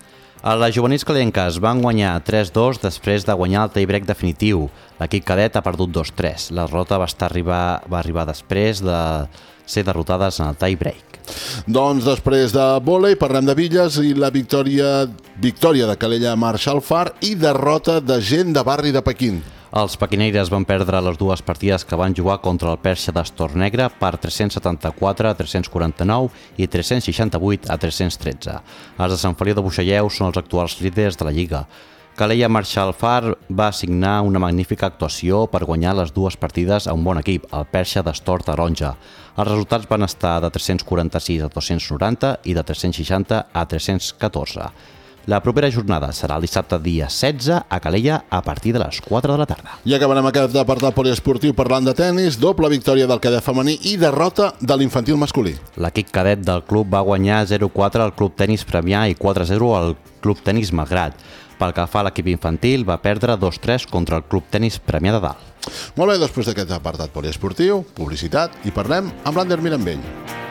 Les juvenils calellenques van guanyar tres dos després de guanyar el tie-break definitiu. L'equip cadet ha perdut dos tres. La derrota va, estar arribar, va arribar després de ser derrotades en el tie-break. Doncs després de vòlei parlem de Villas i la victòria, victòria de Calella Marshall Far i derrota de gent de barri de Pequín. Els pequineires van perdre les dues partides que van jugar contra el Perxa d'Astornegre per tres-cents setanta-quatre a tres-cents quaranta-nou i tres-cents seixanta-vuit a tres-cents tretze. Els de Sant Feliu de Buixalleu són els actuals líders de la Lliga. Calella Marshall Far va assignar una magnífica actuació per guanyar les dues partides a un bon equip, el Perxa d'Astor Taronja. Els resultats van estar de tres-cents quaranta-sis a dos-cents noranta i de tres-cents seixanta a tres-cents catorze. La propera jornada serà el dissabte dia setze a Calella a partir de les quatre de la tarda. I acabarem aquest apartat poliesportiu parlant de tennis, doble victòria del cadet femení i derrota de l'infantil masculí. L'equip cadet del club va guanyar zero quatre al Club Tenis Premià i quatre zero al Club Tenis Malgrat. Pel que fa a l'equip infantil, va perdre dos tres contra el Club Tenis Premià de Dalt. Molt bé, després d'aquest apartat poliesportiu, publicitat, i parlem amb l'Ander Mirambell.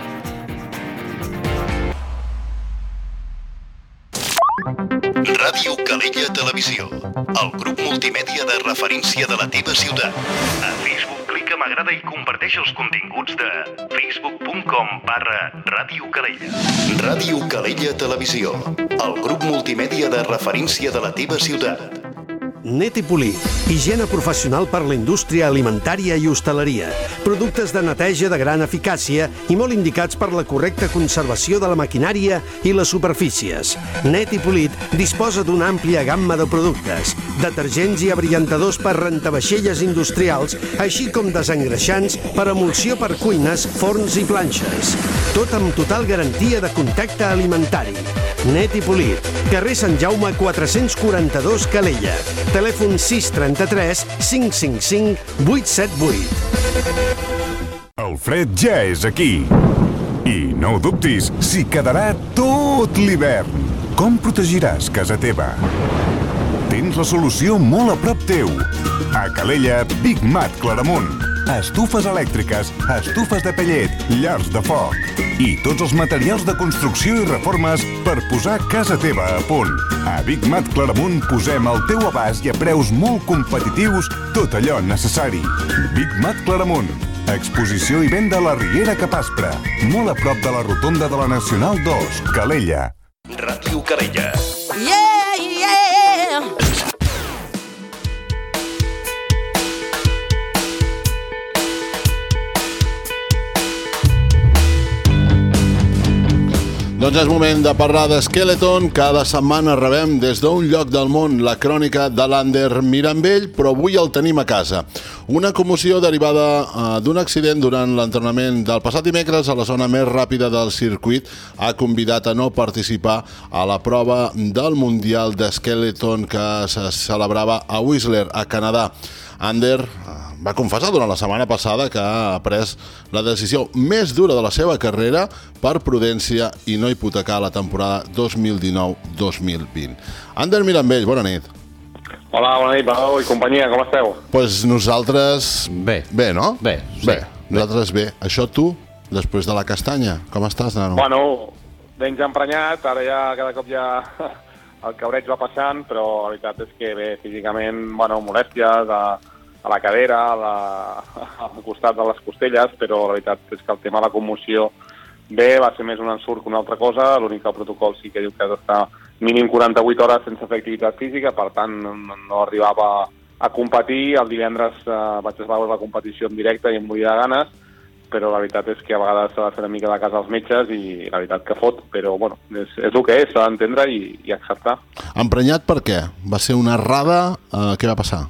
Ràdio Calella Televisió, el grup multimèdia de referència de la teva ciutat. A Facebook clica m'agrada i comparteix els continguts de facebook punt com barra Ràdio Calella. Ràdio Calella Televisió, el grup multimèdia de referència de la teva ciutat. Netipolit, higiene professional per la indústria alimentària i hostaleria. Productes de neteja de gran eficàcia i molt indicats per la correcta conservació de la maquinària i les superfícies. Netipolit disposa d'una àmplia gamma de productes, detergents i abrillantadors per rentavaixelles industrials, així com desengreixants per emulsió per cuines, forns i planxes. Tot amb total garantia de contacte alimentari. Netipolit, carrer Sant Jaume quatre-cents quaranta-dos Calella. Telèfon sis trenta-tres cinc cinc cinc vuit set vuit. El fred ja és aquí. I no ho dubtis, s'hi quedarà tot l'hivern. Com protegiràs casa teva? Tens la solució molt a prop teu. A Calella, Big Mat Claramunt. Estufes elèctriques, estufes de pellet, llars de foc i tots els materials de construcció i reformes per posar casa teva a punt. A Big Mat Claramunt posem al teu abast i a preus molt competitius tot allò necessari. Big Mat Claramunt. Exposició i venda a la Riera Capaspra, molt a prop de la rotonda de la Nacional dos, Calella. Ràdio Calella. Yeah, yeah! Doncs és moment de parlar d'Skeleton. Cada setmana rebem des d'un lloc del món la crònica de l'Ander Mirambell, però avui el tenim a casa. Una commoció derivada uh, d'un accident durant l'entrenament del passat dimecres a la zona més ràpida del circuit ha convidat a no participar a la prova del Mundial d'Skeleton que se celebrava a Whistler, a Canadà. Ander va confessar durant la setmana passada que ha pres la decisió més dura de la seva carrera per prudència i no hipotecar la temporada dos mil dinou dos mil vint. Ander Mirambell, bona nit. Hola, bona nit, Pau i companyia, com esteu? Doncs pues nosaltres... Bé. Bé, no? Bé, sí. Bé, nosaltres bé. Això tu, després de la castanya, com estàs, nano? Bueno, ben ja emprenyat, ara ja cada cop ja el cabreig va passant, però la veritat és que bé, físicament, bueno, molèsties a, a la cadera, a la, al costat de les costelles, però la veritat és que el tema de la commoció bé, va ser més un ensurt que una altra cosa. L'únic que el protocol sí que diu que ha d'estar mínim quaranta-vuit hores sense fer activitat física, per tant no arribava a competir. El divendres eh, vaig veure la competició en directe i em moria de ganes, però la veritat és que a vegades s'ha de fer una mica de casa als metges i la veritat que fot, però bueno, és, és el que és, s'ha d'entendre i, i acceptar. Emprenyat per què? Va ser una errada? Eh, què va passar?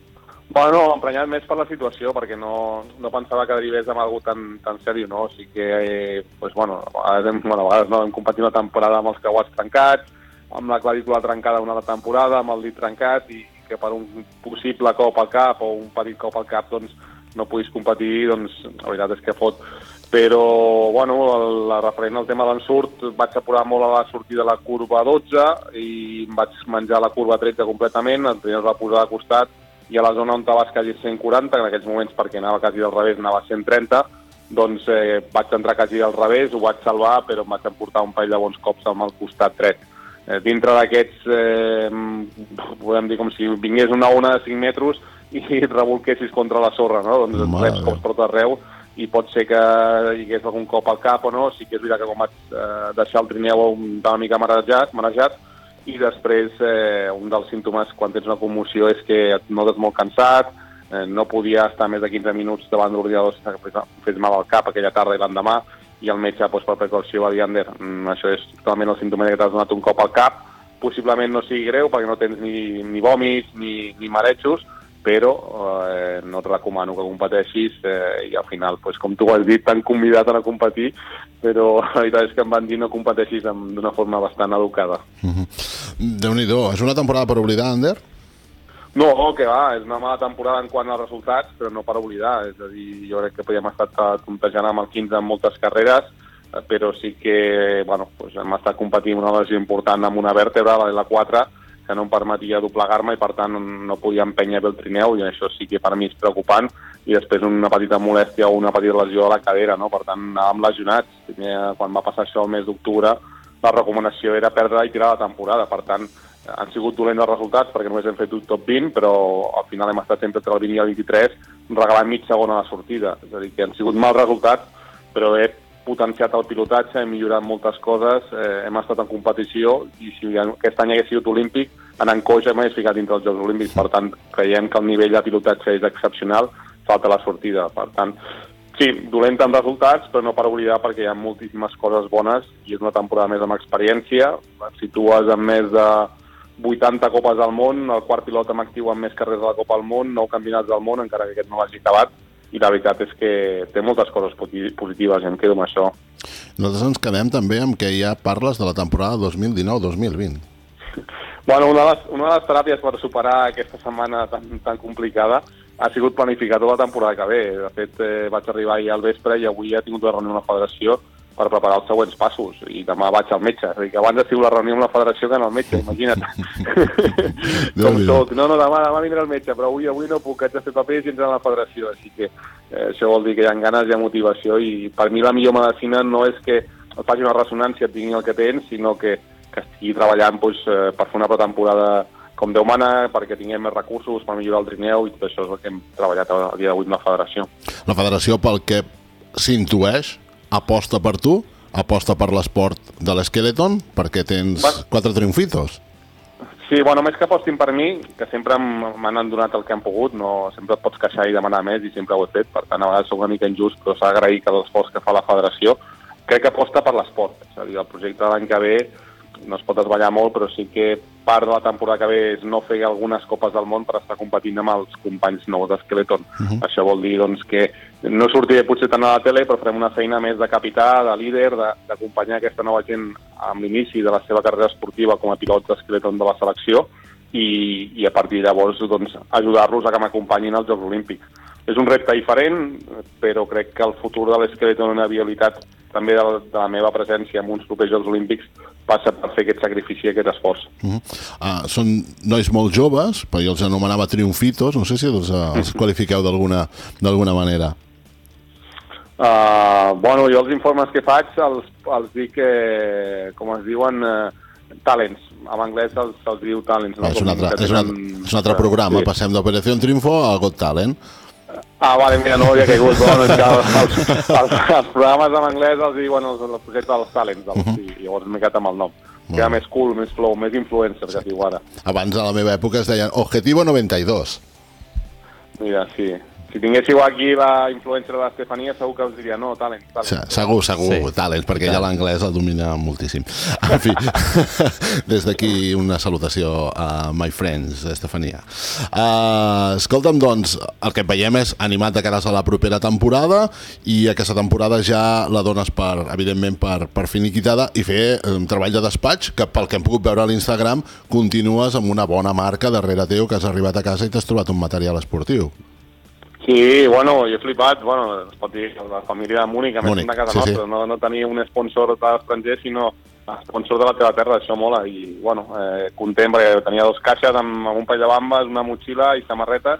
Bueno, emprenyat més per la situació, perquè no, no pensava que derivés amb algú tan, tan seriós, no? O sigui que, eh, pues, bueno, a vegades, hem, bueno, a vegades no, hem competit una temporada amb els creuats trencats, amb la clavícula trencada una altra temporada, amb el dit trencat, i que per un possible cop al cap o un petit cop al cap, doncs, no puguis competir, doncs, la veritat és que fot. Però, bueno, el, la referent al tema d'ensurt, vaig apurar molt a la sortida de la curva dotze i em vaig menjar la curva tretze completament, el primer es va posar a costat, i a la zona on vas quasi cent quaranta, en aquests moments perquè anava quasi al revés, anava a cent trenta, doncs eh, vaig entrar quasi al revés, ho vaig salvar, però em vaig emportar un parell de bons cops amb el costat dret. eh, dintre d'aquests, eh, podem dir com si vingués una ona de cinc metres i et revolquessis contra la sorra, no? Doncs et reps cops per tot arreu i pot ser que hi hagués algun cop al cap o no. Sí que és veritat que quan vaig eh, deixar el trineu una mica marejat, marejat i després eh, un dels símptomes quan tens una commoció és que et notes molt cansat, eh, no podia estar més de quinze minuts davant de l'ordinador sense que fes mal al cap aquella tarda i l'endemà, i el metge, doncs, per precaució, va dir, Ander, això és totalment el símptoma que t'has donat un cop al cap, possiblement no sigui greu perquè no tens ni, ni vòmits ni, ni marejos, però eh, no et recomano que competeixis eh, i al final, doncs, com tu has dit, t'han convidat a anar a competir, però la veritat és que em van dir no competeixis d'una forma bastant educada. Mm-hmm. Déu-n'hi-do, és una temporada per oblidar, Ander? No, que va, és una mala temporada en quant als resultats, però no per oblidar. És a dir, jo crec que podíem estar comptejant amb el quinze en moltes carreres, però sí que bueno, doncs hem estat competint una lesió important amb una vèrtebra, la de la quatre, que no em permetia doblegar-me i per tant no podia empènyer bé el trineu, i això sí que per mi és preocupant. I després una petita molèstia o una petita lesió a la cadera, no? Per tant anàvem lesionats. Quan va passar això el mes d'octubre, la recomanació era perdre i tirar la temporada. Per tant, han sigut dolents els resultats perquè només hem fet un top vint, però al final hem estat sempre entre el vint i el vint-i-tres regalant mig segon a la sortida. És a dir, que han sigut mals resultats, però he potenciat el pilotatge, hem millorat moltes coses, eh, hem estat en competició i si aquest any hagués sigut olímpic, anant coix hem hagués ficat dintre els Jocs Olímpics. Per tant, creiem que el nivell de pilotatge és excepcional, falta la sortida. Per tant, sí, dolent en resultats, però no per oblidar perquè hi ha moltíssimes coses bones i és una temporada més amb experiència. Et situes amb més de vuitanta copes del món, el quart pilot amb actiu amb més carreres de la Copa del Món, nou campionats del món, encara que aquest no l'hagi acabat, i la veritat és que té moltes coses positives i em quedo amb això. Nosaltres ens quedem també amb que ja parles de la temporada dos mil dinou dos mil vint. Bueno, una de les, una de les teràpies per superar aquesta setmana tan, tan complicada ha sigut planificar tota la temporada que ve. De fet, eh, vaig arribar ahir al vespre i avui he tingut una reunió amb la federació per preparar els següents passos, i demà vaig al metge. És a dir, que abans ha sigut la reunió amb la federació que en el metge, imagina't. Com soc. No, no, demà, demà vindré al metge, però avui avui no puc, haig de fer papers i entrar a la federació, així que eh, això vol dir que hi ha ganes, hi ha motivació, i per mi la millor medicina no és que et faci una ressonància, et diguin el que tens, sinó que, que estigui treballant doncs, eh, per fer una pretemporada com Déu mana, perquè tinguem més recursos per millorar el trineu, i tot això és el que hem treballat a dia d'avui amb la federació. La federació, pel que s'intueix, aposta per tu, aposta per l'esport de l'Skeleton, perquè tens bueno, quatre triomfitos. Sí, bueno, més que apostin per mi, que sempre m'han donat el que han pogut, no, sempre et pots queixar i demanar més, i sempre ho he fet, per tant, a vegades soc una mica injust, però s'ha d'agrair cada esforç que fa la federació. Crec que aposta per l'esport, és a dir, el projecte de l'any que ve no es pot desballar molt, però sí que part de la temporada que ve és no fer algunes copes del món per estar competint amb els companys nous d'Skeleton. Uh-huh. Això vol dir doncs, que no sortiré potser tant a la tele, però farem una feina més de capità, de líder, d'acompanyar aquesta nova gent amb l'inici de la seva carrera esportiva com a pilot d'Skeleton de la selecció, i, i a partir de llavors doncs, ajudar-los a que m'acompanyin als Jocs Olímpics. És un repte diferent, però crec que el futur de l'Skeleton en la viabilitat també de la, de la meva presència en uns propers Jocs Olímpics passa per fer aquest sacrifici i aquest esforç. Uh-huh. uh, són nois molt joves, però jo els anomenava triomfitos, no sé si els, uh, els qualifiqueu d'alguna d'alguna manera. Uh, bueno, jo els informes que faig els, els dic, eh, com es diuen, eh, talents. En anglès se'ls se diu talents. No? És, un altre, és, un, és un altre programa, sí. Passem d'Operació Triunfo a Got Talent. Ah, vale, mira, no havia caigut. Bueno, és que els, els, els, els programes en anglès els diuen els, els projectes dels talents, els, uh-huh. I llavors m'he quedat amb el nom. Uh-huh. Queda més cool, més flow, més influencer, que es diu ara. Abans, a la meva època, es deien Objetivo noventa y dos. Mira, sí. Si tinguéssiu aquí la influencer de l'Estefania, segur que us diria, no, talent, talent. Sí, segur, segur, sí. Talent, perquè ja l'anglès el domina moltíssim. En fi, des d'aquí una salutació a my friends, Estefania. Uh, escolta'm, doncs, el que veiem és animat de cares a la propera temporada, i aquesta temporada ja la dones per, evidentment, per, per finiquitada, i fer un treball de despatx, que pel que hem pogut veure a l'Instagram, continues amb una bona marca darrere teu, que has arribat a casa i t'has trobat un material esportiu. Sí, bueno, jo he flipat, bueno, es pot dir que la família de Múnich, a més de casa sí, nostra, sí. No, no tenir un sponsor de l'estranger, sinó sponsor de la teva terra, això mola, i bueno, eh, content, perquè tenia dos caixes amb, amb un parell de bambes, una motxilla i samarretes,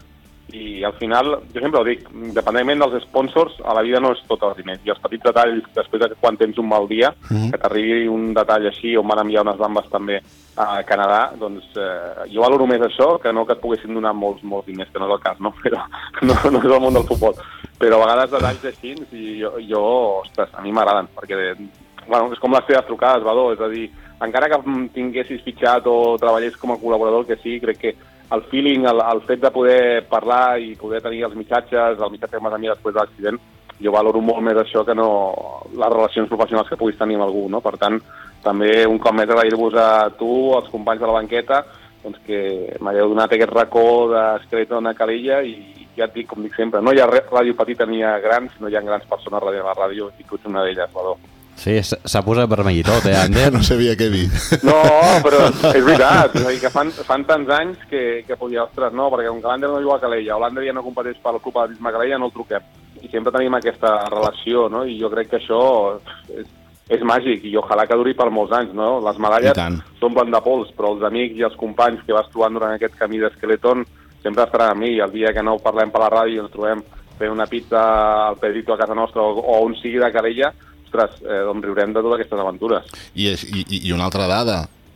i al final, jo sempre ho dic, dependentment dels sponsors, a la vida no és tot els diners. I els petits detalls, després de quan tens un mal dia, mm-hmm. que t'arribi un detall així, on van enviar unes bambes també a Canadà, doncs eh, jo valoro més això que no que et poguessin donar molts, molts diners, que no és el cas, no? Però no, no és el món del futbol. Però a vegades detalls així, i jo, jo ostres, a mi m'agraden, perquè bueno, és com les teves trucades, Badó, és a dir, encara que tinguessis fitxat o treballés com a col·laborador, que sí, crec que el feeling, el, el fet de poder parlar i poder tenir els missatges, el missatge que m'has enviat després de l'accident, jo valoro molt més això que no les relacions professionals que puguis tenir amb algú, no? Per tant, també un cop més agrair-vos a tu, als companys de la banqueta, doncs que m'hagueu donat aquest racó d'Skeleton a Calella i ja et dic, com dic sempre, no hi ha ràdio petita ni hi ha grans, no hi ha grans persones a la ràdio i tu ets una d'elles, Badó. Sí, s'ha posat vermell i tot, eh, Ander? No sabia què dir. No, però és veritat, és a dir, que fan, fan tants anys que, que podia, ostres, no, perquè com que l'Ander no juga a Calella o l'Ander ja no competeix pel Club Atletisme Calella, no el truquem. I sempre tenim aquesta relació, no? I jo crec que això és, és màgic i ojalà que duri per molts anys, no? Les medalles s'omplen de pols, però els amics i els companys que vas trobant durant aquest camí d'Skeleton sempre estaran amb mi, i el dia que no parlem per la ràdio i ens trobem fent una pizza al Pedrito a casa nostra o, o on sigui de Calella, ostres, eh, doncs riurem de totes aquestes aventures. I, i, I una altra dada,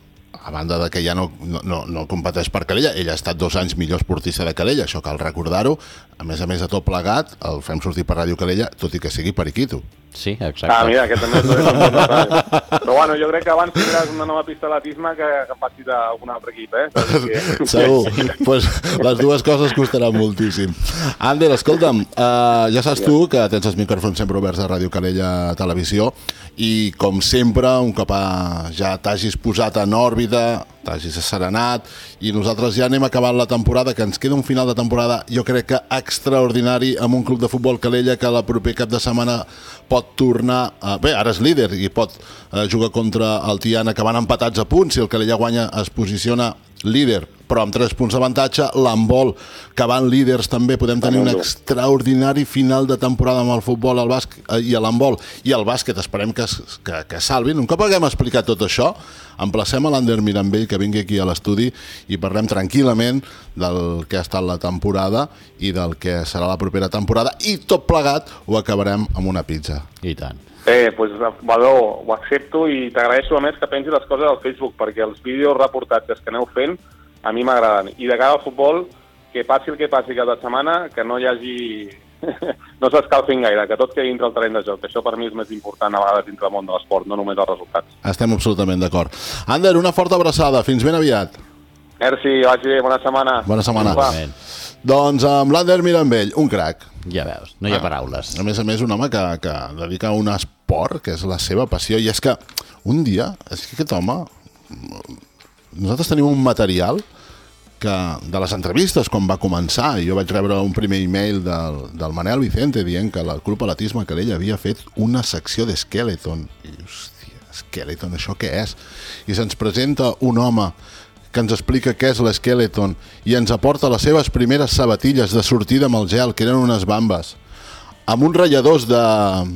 a banda de que ja no, no, no competeix per Calella, ell ha estat dos anys millor esportista de Calella, això cal recordar-ho, a més a més de tot plegat, el fem sortir per Ràdio Calella, tot i que sigui periquito. Sí, exacte. Ah, mira, aquest també és important. Però bueno, jo crec que abans tindràs una nova pista d'atletisme que, que faci d'un altre equip, eh? Que... Segur. Pues les dues coses costaran moltíssim. Ander, escolta'm, uh, ja saps tu que tens els micròfons sempre oberts a Ràdio Calella Televisió i, com sempre, un cop a, ja t'hagis posat en òrbita, t'hagis asserenat i nosaltres ja anem acabant la temporada, que ens queda un final de temporada, jo crec que extraordinari, amb un club de futbol Calella que la proper cap de setmana pot tornar... A... Bé, ara és líder i pot eh, jugar contra el Tiana, que van empatats a punts. Si el Calella guanya, es posiciona líder, però amb tres punts d'avantatge. L'handbol, que van líders també, podem tenir un extraordinari final de temporada amb el futbol el bàsquet, eh, i l'handbol i el bàsquet. Esperem que, que, que salvin. Un cop haguem explicat tot això, emplacem a l'Ander Mirambell que vingui aquí a l'estudi i parlem tranquil·lament del que ha estat la temporada i del que serà la propera temporada, i tot plegat ho acabarem amb una pizza. I tant. Eh, doncs, Badó, ho accepto i t'agraeixo a més que pensis les coses al Facebook, perquè els vídeos reportatges que aneu fent a mi m'agraden. I de cara al futbol, que passi el que passi cada setmana, que no hi hagi... no s'escalfin gaire, que tot quedi dintre el terreny de joc. Això per mi és més important a vegades dintre el món de l'esport, no només els resultats. Estem absolutament d'acord. Ander, una forta abraçada. Fins ben aviat. Merci, vagi bé, bona setmana. Bona setmana. Doncs amb l'Ander Mirambell, un crac. Ja veus, no hi ha paraules. A més a més, un home que, que dedica un esport, que és la seva passió, i és que un dia, és que aquest home... Nosaltres tenim un material que de les entrevistes, quan va començar, i jo vaig rebre un primer email del, del Manel Vicente dient que el Club Atletisme Calella havia fet una secció d'Skeleton. I, hòstia, Skeleton, això què és? I se'ns presenta un home que ens explica què és l'Skeleton i ens aporta les seves primeres sabatilles de sortida amb el gel, que eren unes bambes, amb uns ratlladors de...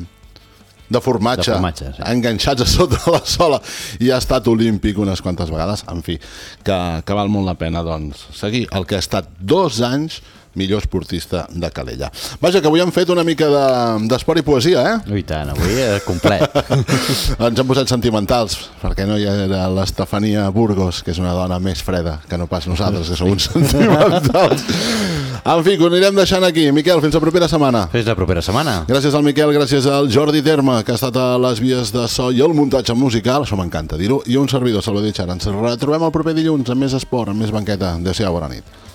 de formatge, de formatge sí. enganxats a sota la sola, i ha estat olímpic unes quantes vegades, en fi, que, que val molt la pena doncs, seguir el que ha estat dos anys millor esportista de Calella. Vaja, que avui hem fet una mica d'esport de, i poesia, eh? I tant, avui és complet. Ens hem posat sentimentals, perquè no hi era l'Estefania Burgos, que és una dona més freda que no pas nosaltres, que som uns sentimentals. En fi, que ho anirem deixant aquí. Miquel, fins la propera setmana. Fins la propera setmana. Gràcies al Miquel, gràcies al Jordi Terme, que ha estat a les vies de so i el muntatge musical, això m'encanta dir-ho, i un servidor, Salvador Xara. Ens retrobem el proper dilluns amb més esport, amb més banqueta. Adéu-siau, bona nit.